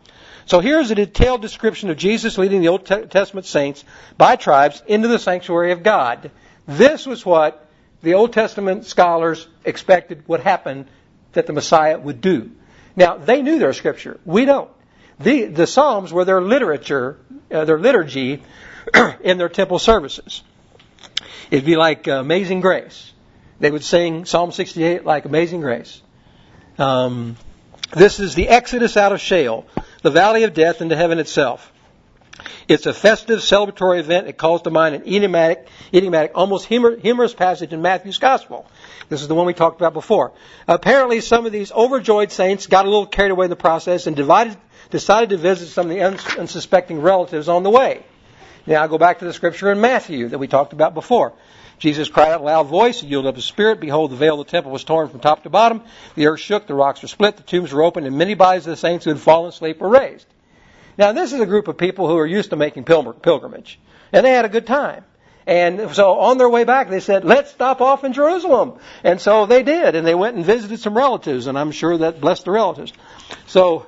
So here's a detailed description of Jesus leading the Old Testament saints by tribes into the sanctuary of God. This was what the Old Testament scholars expected would happen, that the Messiah would do. Now, they knew their Scripture. We don't. The, the Psalms were their literature, uh, their liturgy in their temple services. It'd be like uh, Amazing Grace. They would sing Psalm sixty-eight like Amazing Grace. Um, this is the Exodus out of Sheol, the valley of death, into heaven itself. It's a festive, celebratory event. It calls to mind an idiomatic, idiomatic almost humor, humorous passage in Matthew's Gospel. This is the one we talked about before. Apparently, some of these overjoyed saints got a little carried away in the process and divided, decided to visit some of the unsuspecting relatives on the way. Now, I'll go back to the scripture in Matthew that we talked about before. Jesus cried out in a loud voice and yielded up his spirit. Behold, the veil of the temple was torn from top to bottom. The earth shook, the rocks were split, the tombs were opened, and many bodies of the saints who had fallen asleep were raised. Now, this is a group of people who are used to making pilgrimage, and they had a good time. And so on their way back, they said, let's stop off in Jerusalem. And so they did, and they went and visited some relatives, and I'm sure that blessed the relatives. So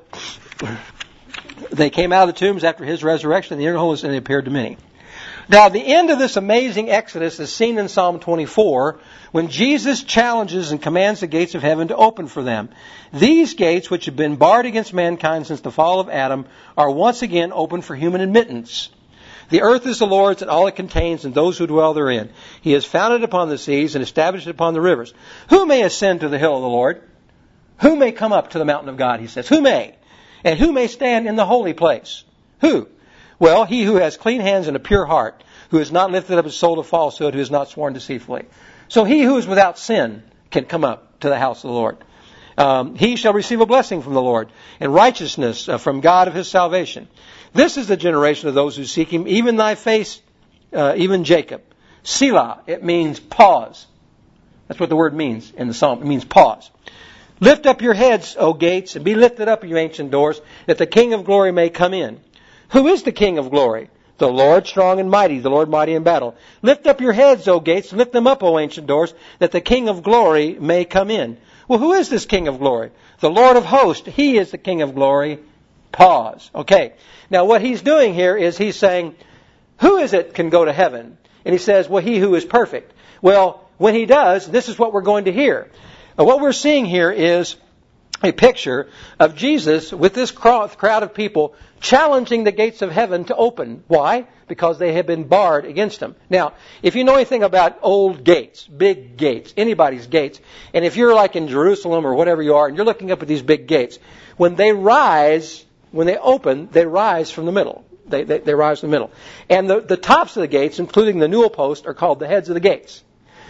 they came out of the tombs after his resurrection in the inner holiness, and they appeared to many. Now, the end of this amazing Exodus is seen in Psalm twenty-four, when Jesus challenges and commands the gates of heaven to open for them. These gates, which have been barred against mankind since the fall of Adam, are once again open for human admittance. The earth is the Lord's and all it contains, and those who dwell therein. He has founded it upon the seas and established it upon the rivers. Who may ascend to the hill of the Lord? Who may come up to the mountain of God, he says. Who may? And who may stand in the holy place? Who? Well, he who has clean hands and a pure heart, who has not lifted up his soul to falsehood, who has not sworn deceitfully. So he who is without sin can come up to the house of the Lord. Um, he shall receive a blessing from the Lord, and righteousness uh, from God of his salvation. This is the generation of those who seek him, even thy face, uh, even Jacob. Selah, it means pause. That's what the word means in the psalm. It means pause. Lift up your heads, O gates, and be lifted up, you ancient doors, that the King of glory may come in. Who is the King of glory? The Lord strong and mighty, the Lord mighty in battle. Lift up your heads, O gates, lift them up, O ancient doors, that the King of glory may come in. Well, who is this King of glory? The Lord of hosts. He is the King of glory. Pause. Okay. Now, what he's doing here is he's saying, who is it can go to heaven? And he says, well, he who is perfect. Well, when he does, this is what we're going to hear. Now, what we're seeing here is a picture of Jesus with this crowd of people challenging the gates of heaven to open. Why? Because they have been barred against them. Now, if you know anything about old gates, big gates, anybody's gates, and if you're like in Jerusalem or whatever you are, and you're looking up at these big gates, when they rise, when they open, they rise from the middle. They, they, they rise from the middle. And the, the tops of the gates, including the newel post, are called the heads of the gates.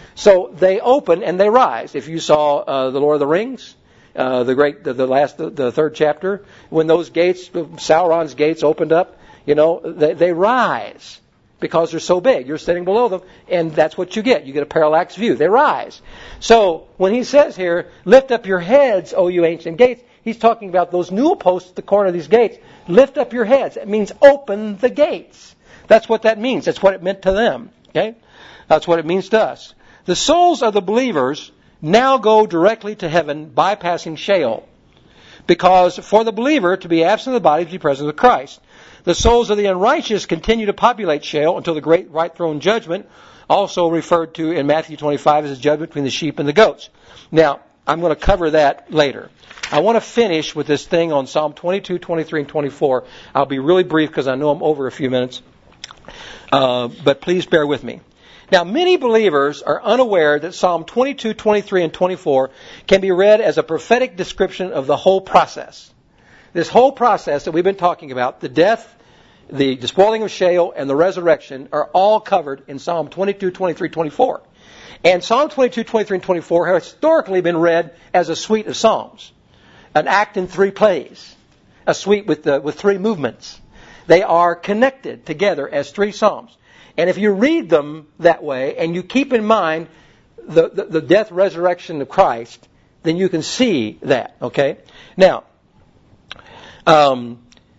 So they open and they rise. If you saw uh, The Lord of the Rings, Uh, the great, the, the last, the, the third chapter, when those gates, Sauron's gates opened up, you know, they, they rise because they're so big. You're sitting below them, and that's what you get. You get a parallax view. They rise. So when he says here, lift up your heads, O you ancient gates, he's talking about those newel posts at the corner of these gates. Lift up your heads. It means open the gates. That's what that means. That's what it meant to them. Okay, that's what it means to us. The souls of the believers now go directly to heaven, bypassing Sheol. Because for the believer to be absent of the body, to be present with Christ. The souls of the unrighteous continue to populate Sheol until the great white throne judgment, also referred to in Matthew twenty-five as a judgment between the sheep and the goats. Now, I'm going to cover that later. I want to finish with this thing on Psalm twenty-two, twenty-three, and twenty-four. I'll be really brief because I know I'm over a few minutes. Uh, but please bear with me. Now, many believers are unaware that Psalm twenty-two, twenty-three, and twenty-four can be read as a prophetic description of the whole process. This whole process that we've been talking about, the death, the despoiling of Sheol, and the resurrection, are all covered in Psalm twenty-two, twenty-three, twenty-four. And Psalm twenty-two, twenty-three, and twenty-four have historically been read as a suite of psalms. An act in three plays. A suite with, uh, with three movements. They are connected together as three psalms. And if you read them that way, and you keep in mind the, the, the death, resurrection of Christ, then you can see that, okay? Now, um,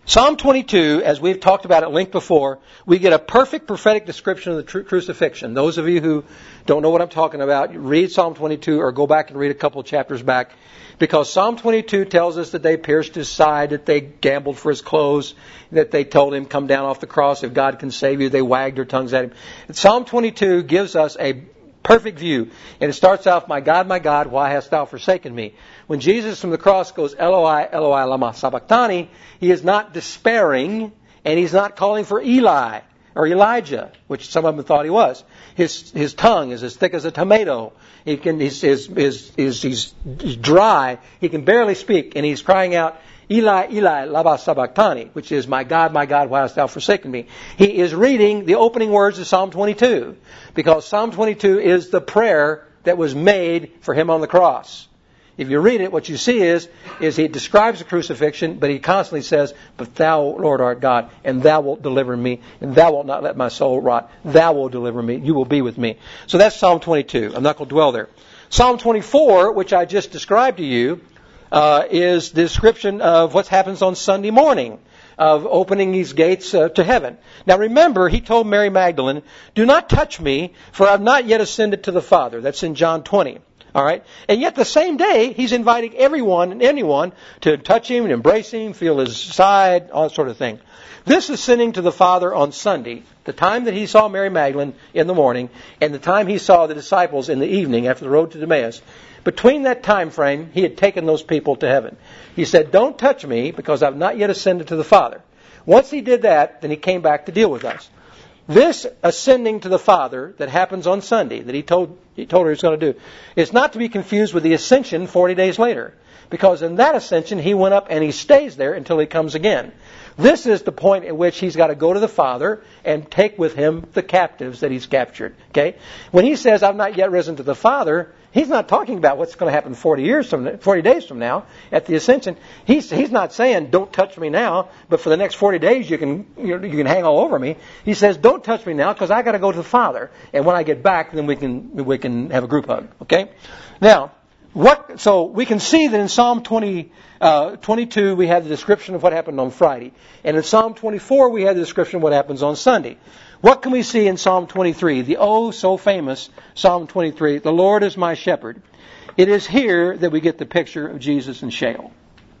Psalm twenty-two, as we've talked about at length before, we get a perfect prophetic description of the tru- crucifixion. Those of you who don't know what I'm talking about, read Psalm twenty-two or go back and read a couple of chapters back. Because Psalm twenty-two tells us that they pierced his side, that they gambled for his clothes, that they told him, come down off the cross, if God can save you. They wagged their tongues at him. And Psalm twenty-two gives us a perfect view. And it starts off, my God, my God, why hast thou forsaken me? When Jesus from the cross goes, Eloi, Eloi, lama sabachthani, he is not despairing, and he's not calling for Eli or Elijah, which some of them thought he was. His his tongue is as thick as a tomato. He can he's, his, his, his, he's, he's dry. He can barely speak, and he's crying out, Eli, Eli, lama sabachthani, which is, my God, my God, why hast thou forsaken me? He is reading the opening words of Psalm twenty-two, because Psalm twenty-two is the prayer that was made for him on the cross. If you read it, what you see is, is he describes the crucifixion, but he constantly says, but thou, Lord, art God, and thou wilt deliver me, and thou wilt not let my soul rot. Thou wilt deliver me. You will be with me. So that's Psalm twenty-two. I'm not going to dwell there. Psalm twenty-four, which I just described to you, uh, is the description of what happens on Sunday morning, of opening these gates uh, to heaven. Now remember, he told Mary Magdalene, do not touch me, for I have not yet ascended to the Father. That's in John twenty. All right, and yet the same day he's inviting everyone and anyone to touch him and embrace him, feel his side, all that sort of thing. This ascending to the Father on Sunday, the time that he saw Mary Magdalene in the morning, and the time he saw the disciples in the evening after the road to Emmaus. Between that time frame, he had taken those people to heaven. He said, "Don't touch me, because I've not yet ascended to the Father." Once he did that, then he came back to deal with us. This ascending to the Father that happens on Sunday, that he told he told her he was going to do, is not to be confused with the ascension forty days later. Because in that ascension, he went up and he stays there until he comes again. This is the point at which he's got to go to the Father and take with him the captives that he's captured. Okay? When he says, I've not yet risen to the Father, he's not talking about what's going to happen forty years from forty days from now at the ascension. He's he's not saying, don't touch me now, but for the next forty days you can you, know, you can hang all over me. He says, don't touch me now, because I got to go to the Father, and when I get back, then we can we can have a group hug. Okay? Now, what? So we can see that in Psalm twenty, uh, twenty-two we have the description of what happened on Friday, and in Psalm twenty-four we have the description of what happens on Sunday. What can we see in Psalm twenty-three? The oh so famous Psalm twenty-three, the Lord is my shepherd. It is here that we get the picture of Jesus in Sheol.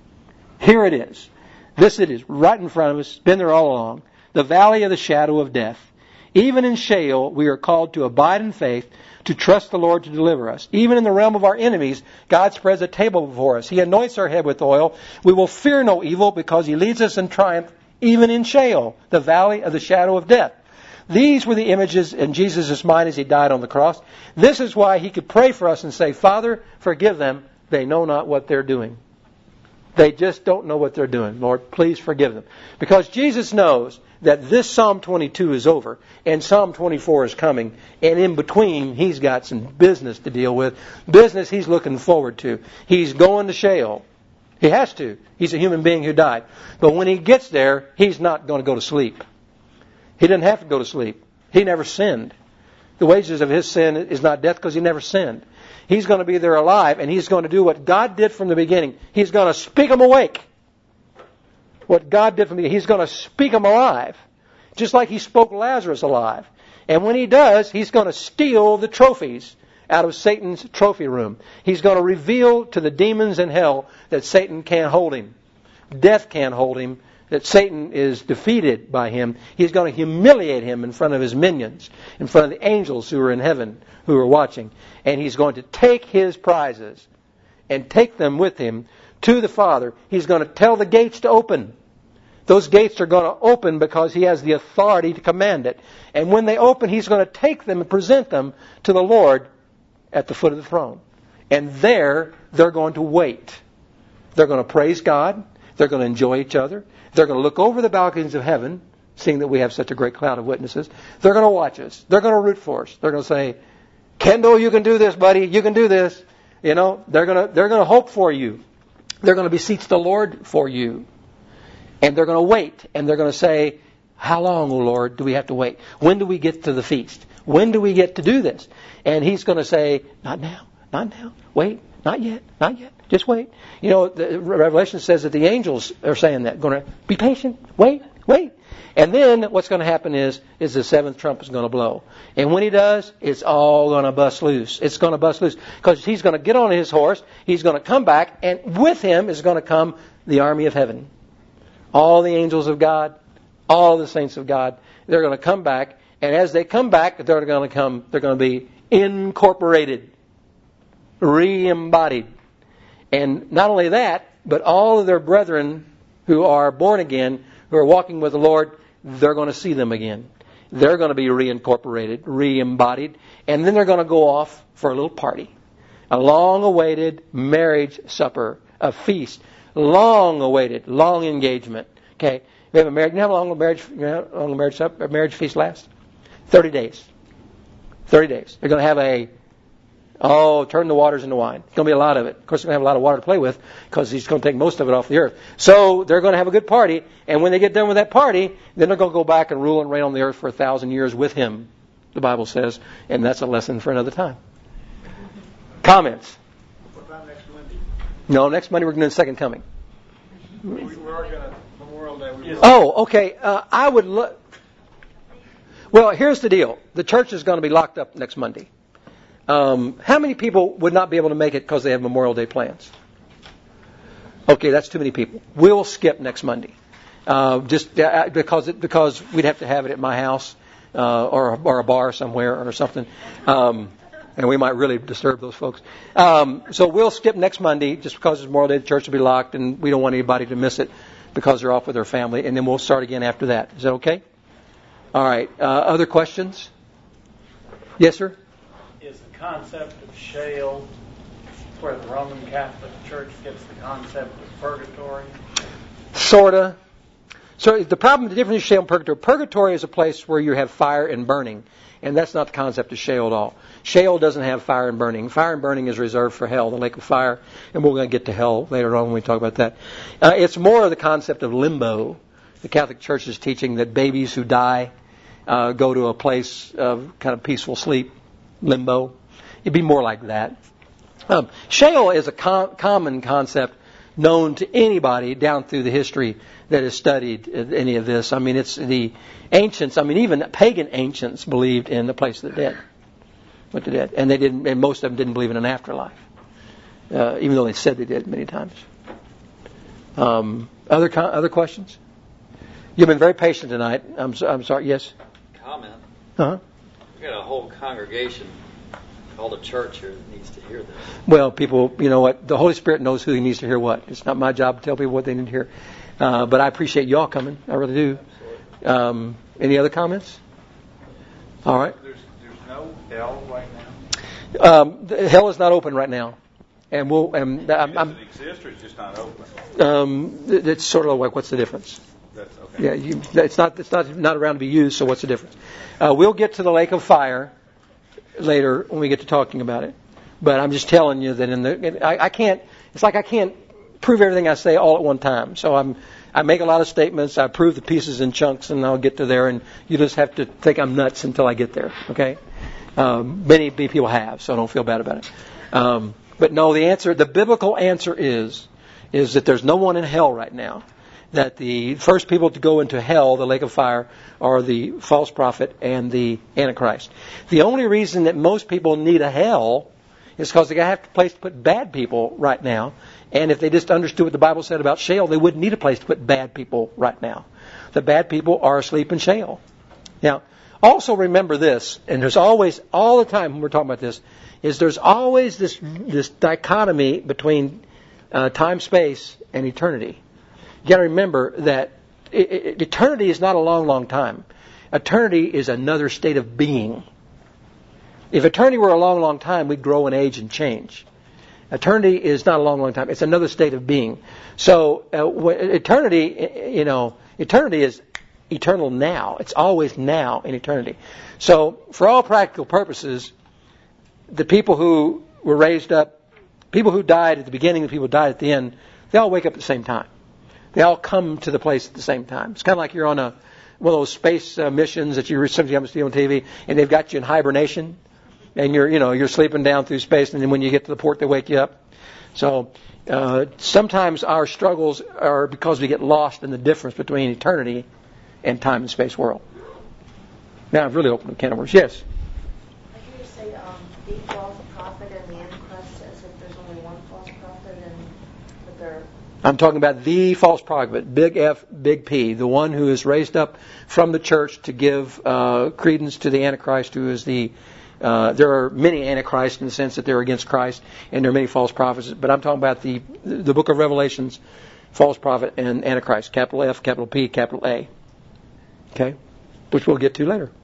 Here it is. This it is, right in front of us, been there all along. The valley of the shadow of death. Even in Sheol, we are called to abide in faith, to trust the Lord to deliver us. Even in the realm of our enemies, God spreads a table before us. He anoints our head with oil. We will fear no evil, because He leads us in triumph, even in Sheol, the valley of the shadow of death. These were the images in Jesus' mind as He died on the cross. This is why He could pray for us and say, Father, forgive them. They know not what they're doing. They just don't know what they're doing. Lord, please forgive them. Because Jesus knows that this Psalm twenty-two is over and Psalm twenty-four is coming. And in between, He's got some business to deal with. Business He's looking forward to. He's going to Sheol. He has to. He's a human being who died. But when He gets there, He's not going to go to sleep. He didn't have to go to sleep. He never sinned. The wages of His sin is not death, because He never sinned. He's going to be there alive, and He's going to do what God did from the beginning. He's going to speak them awake. What God did from the beginning, He's going to speak them alive. Just like He spoke Lazarus alive. And when He does, He's going to steal the trophies out of Satan's trophy room. He's going to reveal to the demons in hell that Satan can't hold him. Death can't hold him. That Satan is defeated by him. He's going to humiliate him in front of his minions, in front of the angels who are in heaven, who are watching. And He's going to take His prizes and take them with Him to the Father. He's going to tell the gates to open. Those gates are going to open because He has the authority to command it. And when they open, He's going to take them and present them to the Lord at the foot of the throne. And there, they're going to wait. They're going to praise God. They're going to enjoy each other. They're going to look over the balconies of heaven, seeing that we have such a great cloud of witnesses. They're going to watch us. They're going to root for us. They're going to say, Kendall, you can do this, buddy. You can do this. You know, they're going to, they're going to hope for you. They're going to beseech the Lord for you. And they're going to wait. And they're going to say, how long, O Lord, do we have to wait? When do we get to the feast? When do we get to do this? And He's going to say, not now. Not now. Wait. Not yet. Not yet. Just wait. You know, the Revelation says that the angels are saying that. Going to be patient. Wait. Wait. And then what's going to happen is, is the seventh trumpet is going to blow. And when he does, it's all going to bust loose. It's going to bust loose. Because he's going to get on his horse. He's going to come back. And with him is going to come the army of heaven. All the angels of God. All the saints of God. They're going to come back. And as they come back, they're going to come, they're going to be incorporated. Re-embodied. And not only that, but all of their brethren who are born again, who are walking with the Lord, they're going to see them again. They're going to be reincorporated, re-embodied, and then they're going to go off for a little party. A long-awaited marriage supper, a feast. Long-awaited, long engagement. Okay, we have a marriage. You know how long a marriage, you know how long a marriage supper, a marriage feast lasts? Thirty days. Thirty days. They're going to have a Oh, turn the waters into wine. It's going to be a lot of it. Of course, they're going to have a lot of water to play with because he's going to take most of it off the earth. So they're going to have a good party. And when they get done with that party, then they're going to go back and rule and reign on the earth for a thousand years with him, the Bible says. And that's a lesson for another time. Comments? What about next Monday? No, next Monday we're going to do the second coming. We, we are going to Memorial Day. We Oh, okay. Uh, I would look. Well, here's the deal. The church is going to be locked up next Monday. Um, how many people would not be able to make it because they have Memorial Day plans? Okay, that's too many people. We'll skip next Monday, uh, just uh, because it, because we'd have to have it at my house uh, or or a bar somewhere or something, um, and we might really disturb those folks. Um, so we'll skip next Monday just because it's Memorial Day. The church will be locked, and we don't want anybody to miss it because they're off with their family, and then we'll start again after that. Is that okay? All right. Uh, other questions? Yes, sir. Is the concept of Sheol where the Roman Catholic Church gets the concept of purgatory? Sorta. So the problem, the difference between Sheol and purgatory. Purgatory is a place where you have fire and burning, and that's not the concept of Sheol at all. Sheol doesn't have fire and burning. Fire and burning is reserved for hell, the lake of fire, and we're going to get to hell later on when we talk about that. Uh, it's more of the concept of limbo. The Catholic Church is teaching that babies who die uh, go to a place of kind of peaceful sleep, limbo. It'd be more like that. Um, Sheol is a com- common concept known to anybody down through the history that has studied any of this. I mean, it's the ancients. I mean, even pagan ancients believed in the place of the dead, with the dead, and they didn't. And most of them didn't believe in an afterlife, uh, even though they said they did many times. Um, other co- other questions? You've been very patient tonight. I'm so, I'm sorry. Yes. Comment. Uh huh. We got a whole congregation. All the church here needs to hear this. Well, people, you know what? The Holy Spirit knows who needs to hear what. It's not my job to tell people what they need to hear. Uh, but I appreciate you all coming. I really do. Um, any other comments? All right. There's, there's no hell right now? Um, the, hell is not open right now. And we'll. And I'm, Does I'm, it exist or it's just not open? um, it's sort of like, what's the difference? That's okay. Yeah, you, it's not. It's not not around to be used. So what's the difference? Uh, we'll get to the lake of fire later when we get to talking about it. But I'm just telling you that in the I, I can't. It's like I can't prove everything I say all at one time. So I'm I make a lot of statements. I prove the pieces in chunks, and I'll get to there. And you just have to think I'm nuts until I get there. Okay? Um, many people have, so don't feel bad about it. Um, but no, the answer, the biblical answer is is that there's no one in hell right now. That the first people to go into hell, the lake of fire, are the false prophet and the Antichrist. The only reason that most people need a hell is because they have a place to put bad people right now. And if they just understood what the Bible said about Sheol, they wouldn't need a place to put bad people right now. The bad people are asleep in Sheol. Now, also remember this, and there's always, all the time when we're talking about this, is there's always this this dichotomy between uh, time, space, and eternity. You got to remember that it, it, eternity is not a long, long time. Eternity is another state of being. If eternity were a long, long time, we'd grow in age and change. Eternity is not a long, long time. It's another state of being. So uh, eternity, you know, eternity is eternal now. It's always now in eternity. So for all practical purposes, the people who were raised up, people who died at the beginning, the people who died at the end, they all wake up at the same time. They all come to the place at the same time. It's kind of like you're on a one of those space uh, missions that you sometimes see on T V, and they've got you in hibernation, and you're you know you're sleeping down through space, and then when you get to the port, they wake you up. So uh, sometimes our struggles are because we get lost in the difference between eternity and time and space world. Now I've really opened a can of worms. Yes? I hear you say um, the false prophet and the Antichrist as if there's only one false prophet and that they're... I'm talking about the false prophet, big F, big P, the one who is raised up from the church to give uh, credence to the Antichrist, who is the... Uh, there are many Antichrists in the sense that they're against Christ, and there are many false prophets. But I'm talking about the the book of Revelations, false prophet and Antichrist, capital F, capital P, capital A. Okay? Which we'll get to later.